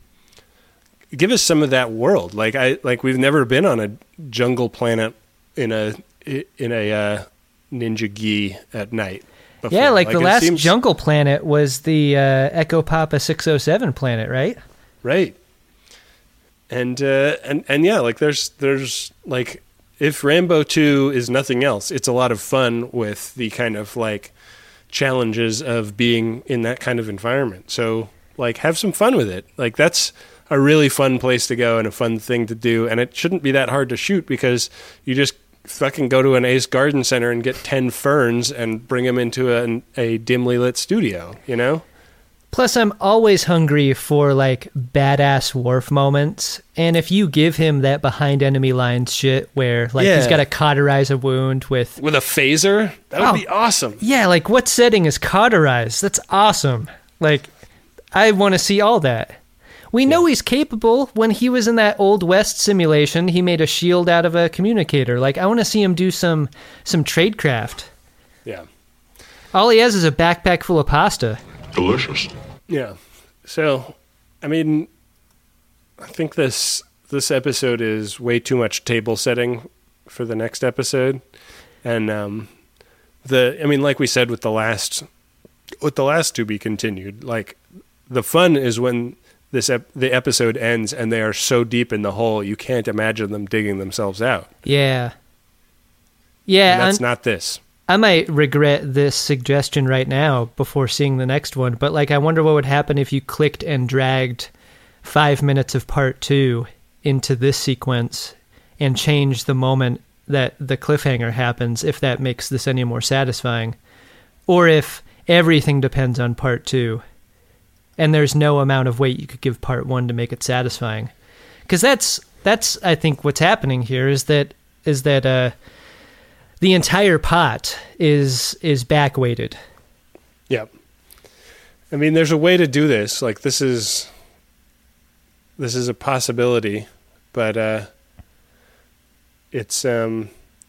of that world. Like we've never been on a jungle planet in a ninja gi at night before. Yeah, like the last jungle planet was the Echo Papa 607 planet, right? Right. And yeah, like there's like, if Rambo 2 is nothing else, it's a lot of fun with the kind of like challenges of being in that kind of environment. So like have some fun with it. Like that's a really fun place to go and a fun thing to do. And it shouldn't be that hard to shoot because you just fucking go to an Ace Garden Center and get 10 ferns and bring them into a dimly lit studio, you know? Plus, I'm always hungry for, like, badass Worf moments. And if you give him that behind enemy lines shit where, like, he's got to cauterize a wound with a phaser, that would be awesome. Yeah, like, what setting is cauterized? That's awesome. Like, I want to see all that. We know he's capable. When he was in that Old West simulation, he made a shield out of a communicator. Like, I want to see him do some tradecraft. Yeah. All he has is a backpack full of pasta. Delicious. Yeah. So, I mean, I think this episode is way too much table setting for the next episode. And like we said with the last to be continued, like the fun is when the episode ends and they are so deep in the hole you can't imagine them digging themselves out. Yeah. Yeah. And that's not this. I might regret this suggestion right now before seeing the next one, but like I wonder what would happen if you clicked and dragged 5 minutes of part 2 into this sequence and changed the moment that the cliffhanger happens, if that makes this any more satisfying. Or if everything depends on part 2 and there's no amount of weight you could give part 1 to make it satisfying. Because that's I think what's happening here is that the entire pot is back-weighted. Yep. I mean, there's a way to do this. Like, this is a possibility, but it's yeah.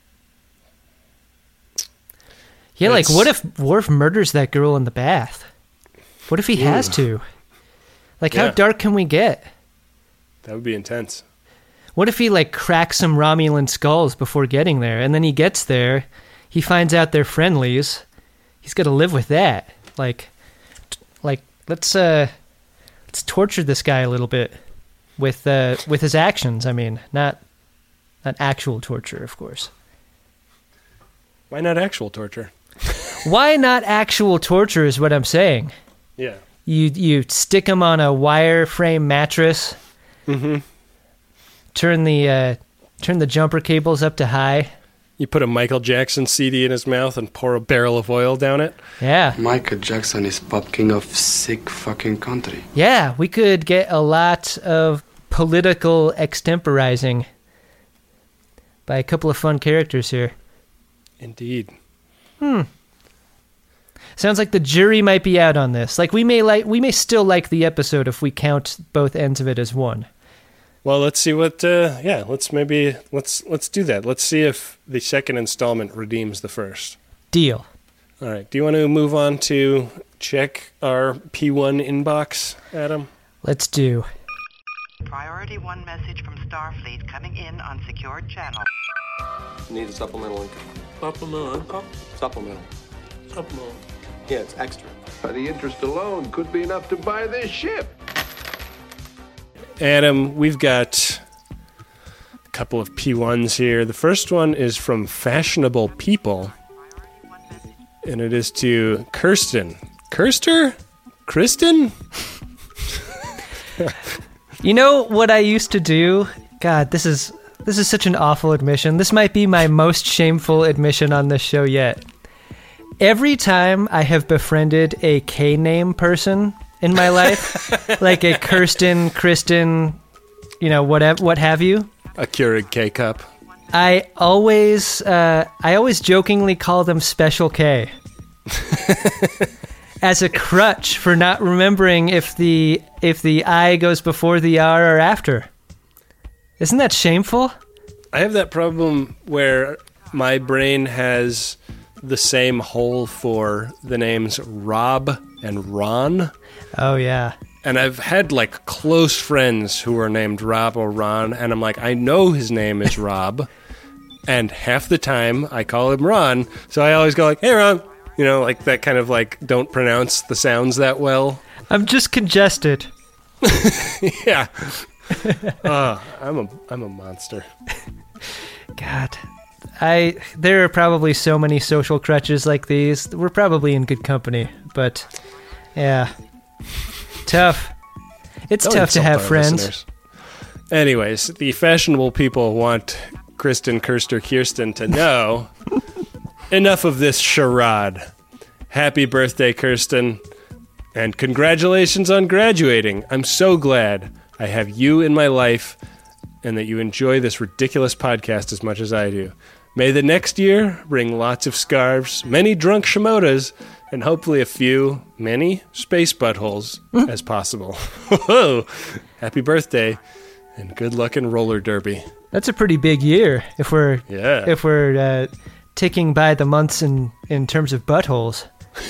Like, what if Worf murders that girl in the bath? What if he has to? Like, how dark can we get? That would be intense. What if he, like, cracks some Romulan skulls before getting there, and then he gets there, he finds out they're friendlies, he's got to live with that. Like, let's torture this guy a little bit with his actions. I mean, not actual torture, of course. Why not actual torture? Why not actual torture is what I'm saying. Yeah. You stick him on a wireframe mattress. Mm-hmm. Turn the jumper cables up to high. You put a Michael Jackson CD in his mouth and pour a barrel of oil down it. Yeah. Michael Jackson is pop king of sick fucking country. Yeah, we could get a lot of political extemporizing by a couple of fun characters here. Indeed. Sounds like the jury might be out on this. Like we may still like the episode if we count both ends of it as one. Well, let's see what. Let's do that. Let's see if the second installment redeems the first. Deal. All right. Do you want to move on to check our P1 inbox, Adam? Let's do. Priority 1 message from Starfleet coming in on secured channel. Need a supplemental income. Supplemental income? Supplemental. Yeah, it's extra. The interest alone could be enough to buy this ship. Adam, we've got a couple of P1s here. The first one is from Fashionable People, and it is to Kirsten. Kristen? You know what I used to do? God, this is such an awful admission. This might be my most shameful admission on this show yet. Every time I have befriended a K-name person in my life, like a Kirsten, Kristen, what have you. A Keurig K-cup. I always jokingly call them Special K. As a crutch for not remembering if the I goes before the R or after. Isn't that shameful? I have that problem where my brain has the same hole for the names Rob and Ron. Oh, yeah. And I've had, like, close friends who are named Rob or Ron, and I'm like, I know his name is Rob, and half the time I call him Ron, so I always go like, hey, Ron. Like that kind of, like, don't pronounce the sounds that well. I'm just congested. Yeah. I'm a monster. God. There are probably so many social crutches like these. We're probably in good company, but yeah. Tough. It's tough to have friends. Listeners. Anyways, the Fashionable People want Kirsten to know enough of this charade. Happy birthday, Kirsten, and congratulations on graduating. I'm so glad I have you in my life and that you enjoy this ridiculous podcast as much as I do. May the next year bring lots of scarves, many drunk Shimodas, and hopefully many space buttholes as possible. Whoa! Happy birthday, and good luck in roller derby. That's a pretty big year if we're ticking by the months in terms of buttholes.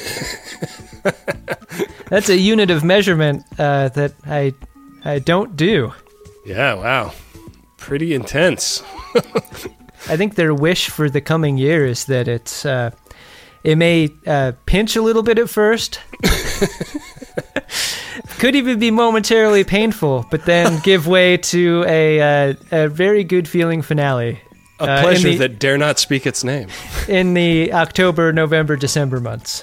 That's a unit of measurement that I don't do. Yeah, wow. Pretty intense. I think their wish for the coming year is that it may pinch a little bit at first. Could even be momentarily painful, but then give way to a very good feeling finale. A pleasure that dare not speak its name. In the October, November, December months.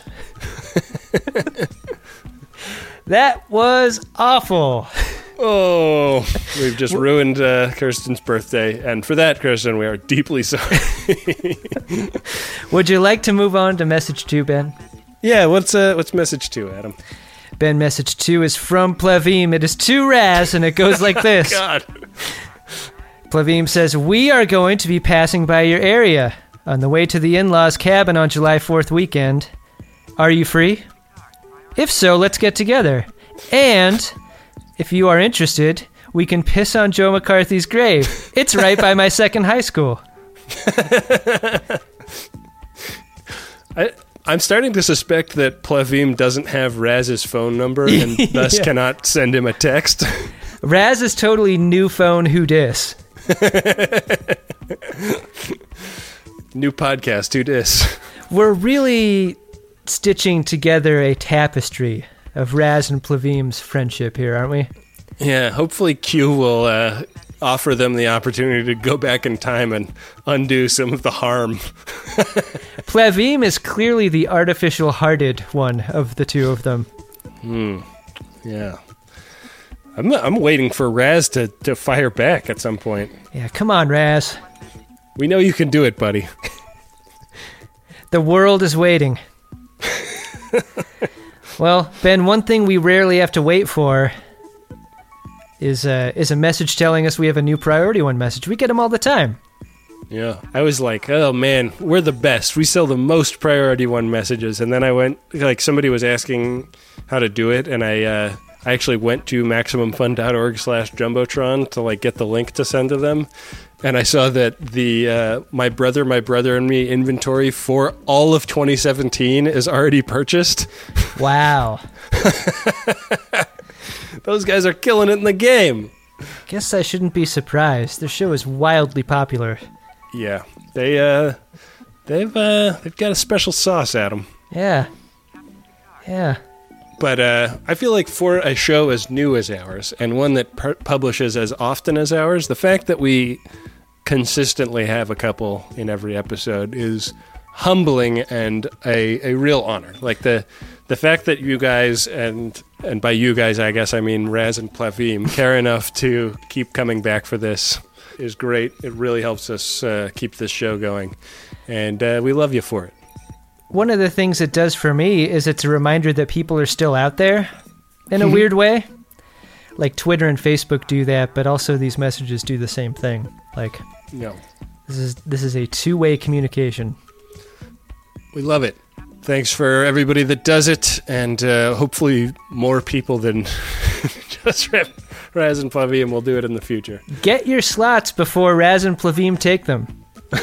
That was awful. Oh, we've just ruined Kirsten's birthday. And for that, Kirsten, we are deeply sorry. Would you like to move on to message 2, Ben? Yeah, what's message 2, Adam? Ben, message 2 is from Plavim. It is to Raz, and it goes like this. God. Plavim says, we are going to be passing by your area on the way to the in-laws' cabin on July 4th weekend. Are you free? If so, let's get together. And if you are interested, we can piss on Joe McCarthy's grave. It's right by my second high school. I'm starting to suspect that Plavim doesn't have Raz's phone number and thus cannot send him a text. Raz is totally new phone who dis. New podcast, who dis. We're really stitching together a tapestry of Raz and Plavim's friendship here, aren't we? Yeah, hopefully Q will offer them the opportunity to go back in time and undo some of the harm. Plavim is clearly the artificial-hearted one of the two of them. Yeah. I'm waiting for Raz to fire back at some point. Yeah, come on, Raz. We know you can do it, buddy. The world is waiting. Well, Ben, one thing we rarely have to wait for is a message telling us we have a new Priority One message. We get them all the time. Yeah, I was like, oh man, we're the best. We sell the most Priority One messages. And then I went, like, somebody was asking how to do it, and I actually went to MaximumFun.org/Jumbotron to like get the link to send to them. And I saw that the My Brother, and Me inventory for all of 2017 is already purchased. Wow. Those guys are killing it in the game. Guess I shouldn't be surprised. Their show is wildly popular. Yeah. They've got a special sauce at them. Yeah. Yeah. But I feel like for a show as new as ours, and one that publishes as often as ours, the fact that we consistently have a couple in every episode is humbling and a real honor. Like the fact that you guys, and by you guys I guess I mean Raz and Plavim, care enough to keep coming back for this is great. It really helps us keep this show going, and we love you for it. One of the things it does for me is it's a reminder that people are still out there in a weird way. Like Twitter and Facebook do that, but also these messages do the same thing. Like, no, this is a two-way communication. We love it. Thanks for everybody that does it, and hopefully more people than just Raz and Plavim will do it in the future. Get your slots before Raz and Plavim take them.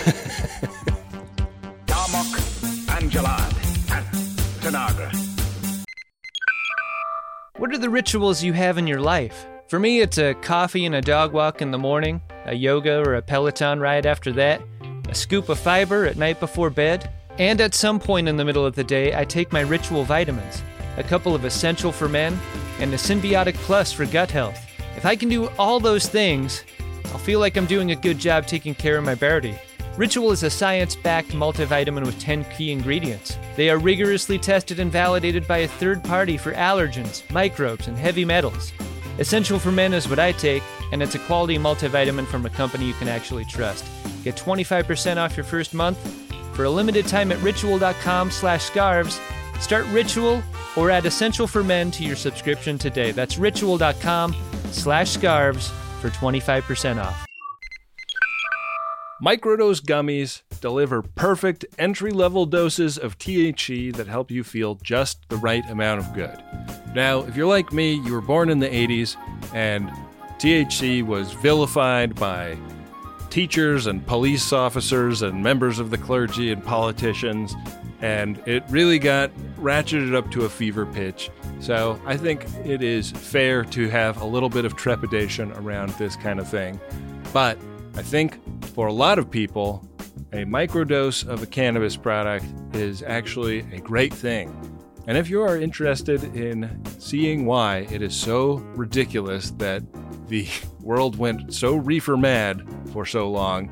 What are the rituals you have in your life? For me, it's a coffee and a dog walk in the morning, a yoga or a Peloton ride after that, a scoop of fiber at night before bed, and at some point in the middle of the day, I take my ritual vitamins, a couple of Essential for Men, and a Symbiotic Plus for gut health. If I can do all those things, I'll feel like I'm doing a good job taking care of my body. Ritual is a science-backed multivitamin with 10 key ingredients. They are rigorously tested and validated by a third party for allergens, microbes, and heavy metals. Essential for Men is what I take, and it's a quality multivitamin from a company you can actually trust. Get 25% off your first month for a limited time at ritual.com/scarves. Start Ritual or add Essential for Men to your subscription today. That's ritual.com/scarves for 25% off. Microdose gummies deliver perfect entry-level doses of THC that help you feel just the right amount of good. Now, if you're like me, you were born in the 80s, and THC was vilified by teachers and police officers and members of the clergy and politicians, and it really got ratcheted up to a fever pitch. So I think it is fair to have a little bit of trepidation around this kind of thing. But I think for a lot of people, a microdose of a cannabis product is actually a great thing. And if you are interested in seeing why it is so ridiculous that the world went so reefer mad for so long,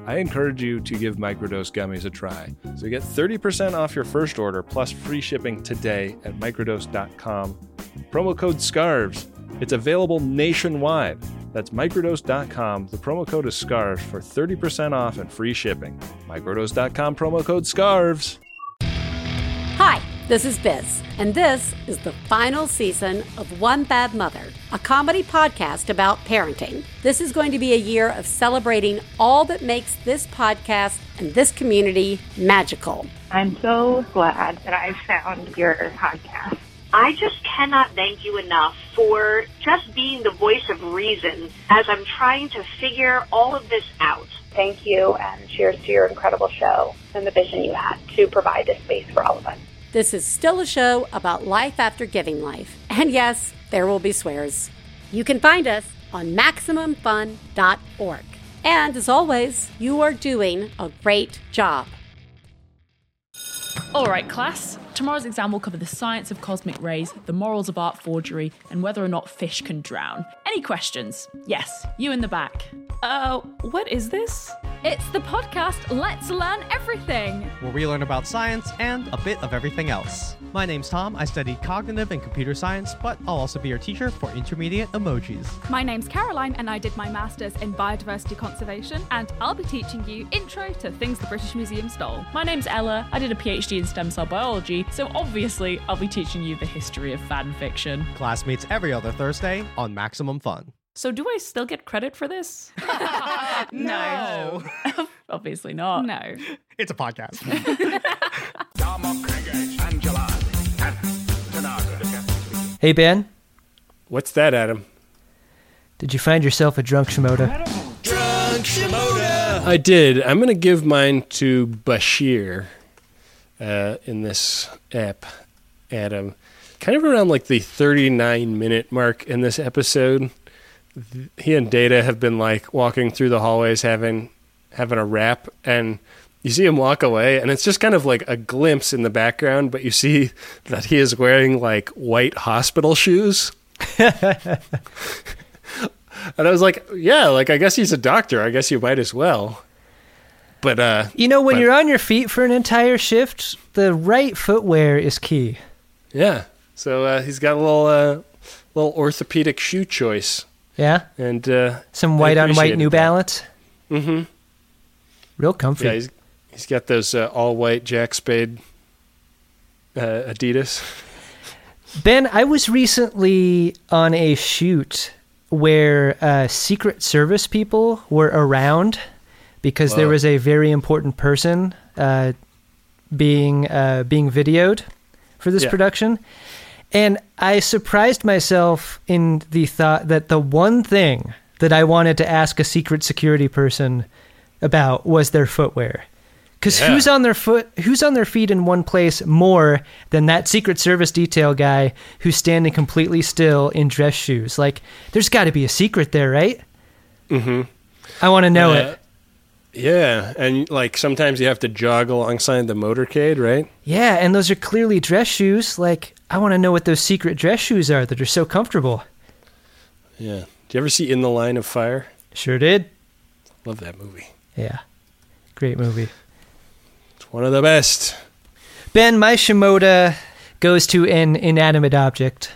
I encourage you to give Microdose Gummies a try. So you get 30% off your first order plus free shipping today at microdose.com. Promo code SCARVES. It's available nationwide. That's microdose.com. The promo code is SCARVES for 30% off and free shipping. Microdose.com, promo code SCARVES. Hi, this is Biz, and this is the final season of One Bad Mother, a comedy podcast about parenting. This is going to be a year of celebrating all that makes this podcast and this community magical. I'm so glad that I found your podcast. I just cannot thank you enough for just being the voice of reason as I'm trying to figure all of this out. Thank you, and cheers to your incredible show and the vision you had to provide this space for all of us. This is still a show about life after giving life. And yes, there will be swears. You can find us on MaximumFun.org. And as always, you are doing a great job. All right, class. Tomorrow's exam will cover the science of cosmic rays, the morals of art forgery, and whether or not fish can drown. Any questions? Yes, you in the back. What is this? It's the podcast Let's Learn Everything, where we learn about science and a bit of everything else. My name's Tom. I studied cognitive and computer science, but I'll also be your teacher for intermediate emojis. My name's Caroline, and I did my master's in biodiversity conservation, and I'll be teaching you intro to things the British Museum stole. My name's Ella. I did a PhD in stem cell biology, so obviously I'll be teaching you the history of fan fiction. Class meets every other Thursday on Maximum Fun. So do I still get credit for this? No. Obviously not. No. It's a podcast. Hey, Ben. What's that, Adam? Did you find yourself a drunk Shimoda? Drunk Shimoda! I did. I'm going to give mine to Bashir in this app, Adam. Kind of around like the 39-minute mark in this episode. He and Data have been like walking through the hallways having a rap, and you see him walk away, and it's just kind of like a glimpse in the background, but you see that he is wearing like white hospital shoes. And I was like, yeah, like I guess he's a doctor. I guess you might as well. But when you're on your feet for an entire shift, the right footwear is key. Yeah. So he's got a little orthopedic shoe choice. Yeah? And some white on white New Balance. Mm-hmm. Real comfy. Yeah, he's got those all white Jack Spade Adidas. Ben, I was recently on a shoot where Secret Service people were around because there was a very important person being videoed for this production. And I surprised myself in the thought that the one thing that I wanted to ask a secret security person about was their footwear. Because who's on their feet in one place more than that Secret Service detail guy who's standing completely still in dress shoes? Like, there's got to be a secret there, right? Mm-hmm. I want to know it. Yeah, and like sometimes you have to jog alongside the motorcade, right? Yeah, and those are clearly dress shoes. Like, I want to know what those secret dress shoes are that are so comfortable. Yeah. Did you ever see In the Line of Fire? Sure did. Love that movie. Yeah. Great movie. It's one of the best. Ben, my Shimoda goes to an inanimate object.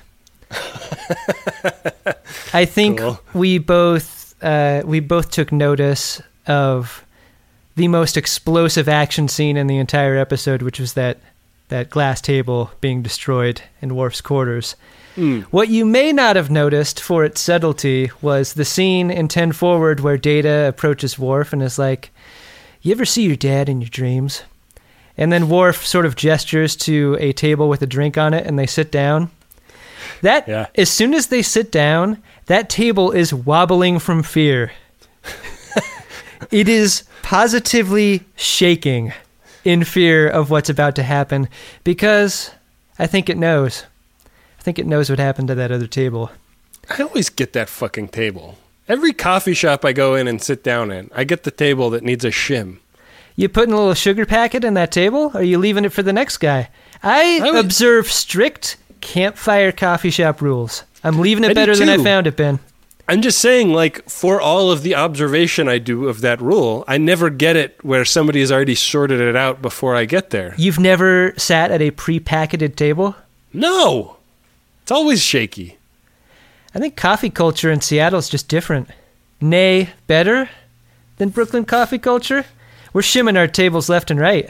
I think we both took notice of the most explosive action scene in the entire episode, which was that glass table being destroyed in Worf's quarters. What you may not have noticed for its subtlety was the scene in 10 Forward where Data approaches Worf and is like, "You ever see your dad in your dreams?" And then Worf sort of gestures to a table with a drink on it, and they sit down. As soon as they sit down, that table is wobbling from fear. It is positively shaking in fear of what's about to happen because I think it knows. I think it knows what happened to that other table. I always get that fucking table. Every coffee shop I go in and sit down in, I get the table that needs a shim. You putting a little sugar packet in that table, or are you leaving it for the next guy? I observe strict campfire coffee shop rules. I'm leaving it better than I found it, Ben. I'm just saying, like, for all of the observation I do of that rule, I never get it where somebody has already sorted it out before I get there. You've never sat at a pre-packeted table? No. It's always shaky. I think coffee culture in Seattle is just different. Nay, better than Brooklyn coffee culture. We're shimming our tables left and right.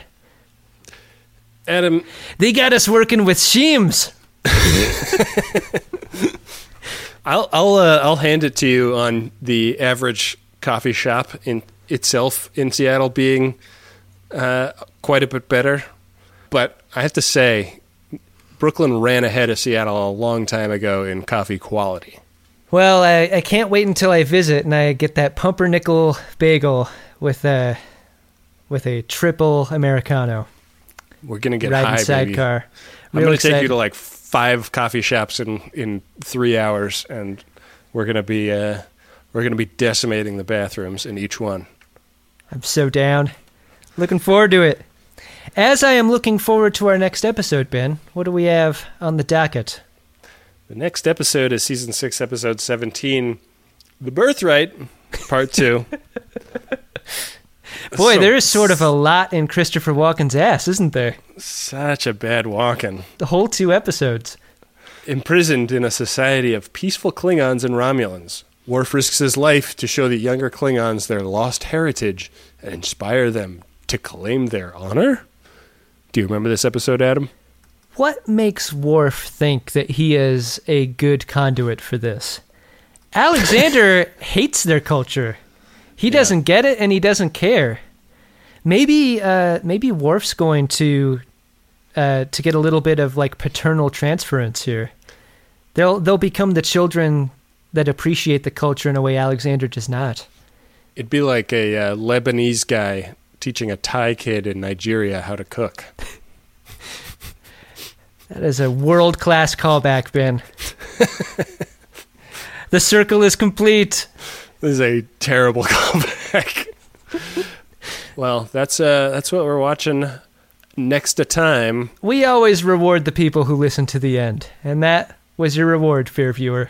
Adam, they got us working with shims. I'll hand it to you on the average coffee shop in itself in Seattle being quite a bit better. But I have to say, Brooklyn ran ahead of Seattle a long time ago in coffee quality. Well, I can't wait until I visit and I get that pumpernickel bagel with a triple Americano. We're going to get riding high, sidecar. baby. I'm going to take you to like 5 coffee shops in 3 hours, and we're going to be decimating the bathrooms in each one. I'm so down. Looking forward to it. As I am looking forward to our next episode, Ben, what do we have on the docket? The next episode is Season 6, Episode 17, The Birthright, Part 2. Boy, there is sort of a lot in Christopher Walken's ass, isn't there? Such a bad Walken. The whole 2 episodes. Imprisoned in a society of peaceful Klingons and Romulans, Worf risks his life to show the younger Klingons their lost heritage and inspire them to claim their honor? Do you remember this episode, Adam? What makes Worf think that he is a good conduit for this? Alexander hates their culture. He doesn't get it, and he doesn't care. Maybe Worf's going to get a little bit of like paternal transference here. They'll become the children that appreciate the culture in a way Alexander does not. It'd be like a Lebanese guy teaching a Thai kid in Nigeria how to cook. That is a world-class callback, Ben. The circle is complete. This is a terrible callback. Well, that's what we're watching next to time. We always reward the people who listen to the end, and that was your reward, fair viewer.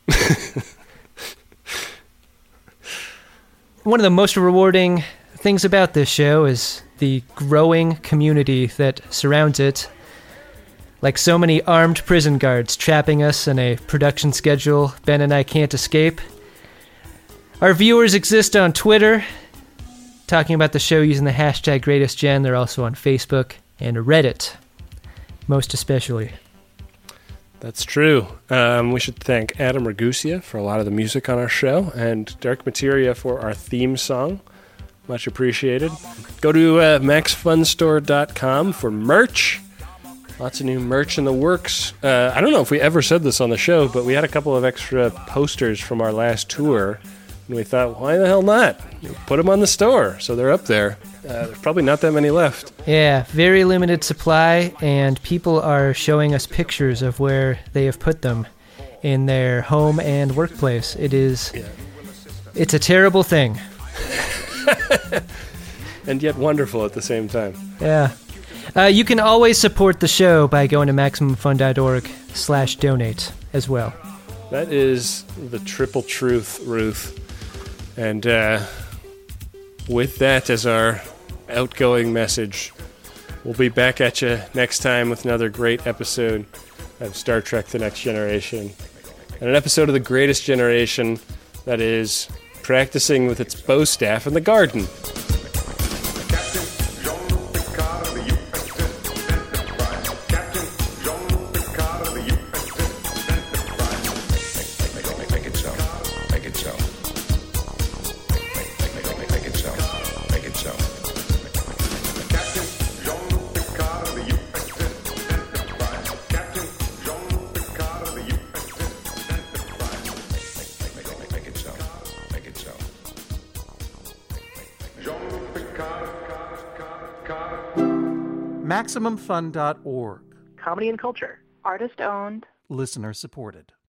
One of the most rewarding things about this show is the growing community that surrounds it. Like so many armed prison guards trapping us in a production schedule Ben and I can't escape. Our viewers exist on Twitter, talking about the show using the hashtag GreatestGen. They're also on Facebook and Reddit, most especially. That's true. We should thank Adam Ragusia for a lot of the music on our show, and Dark Materia for our theme song. Much appreciated. Go to maxfunstore.com for merch. Lots of new merch in the works. I don't know if we ever said this on the show, but we had a couple of extra posters from our last tour, and we thought, why the hell not? Put them on the store, so they're up there. There's probably not that many left. Yeah, very limited supply, and people are showing us pictures of where they have put them in their home and workplace. It's a terrible thing. And yet wonderful at the same time. Yeah. You can always support the show by going to MaximumFun.org/donate as well. That is the triple truth, Ruth. And with that as our outgoing message, we'll be back at you next time with another great episode of Star Trek The Next Generation. And an episode of The Greatest Generation that is practicing with its bow staff in the garden. MaximumFun.org. Comedy and culture. Artist owned. Listener supported.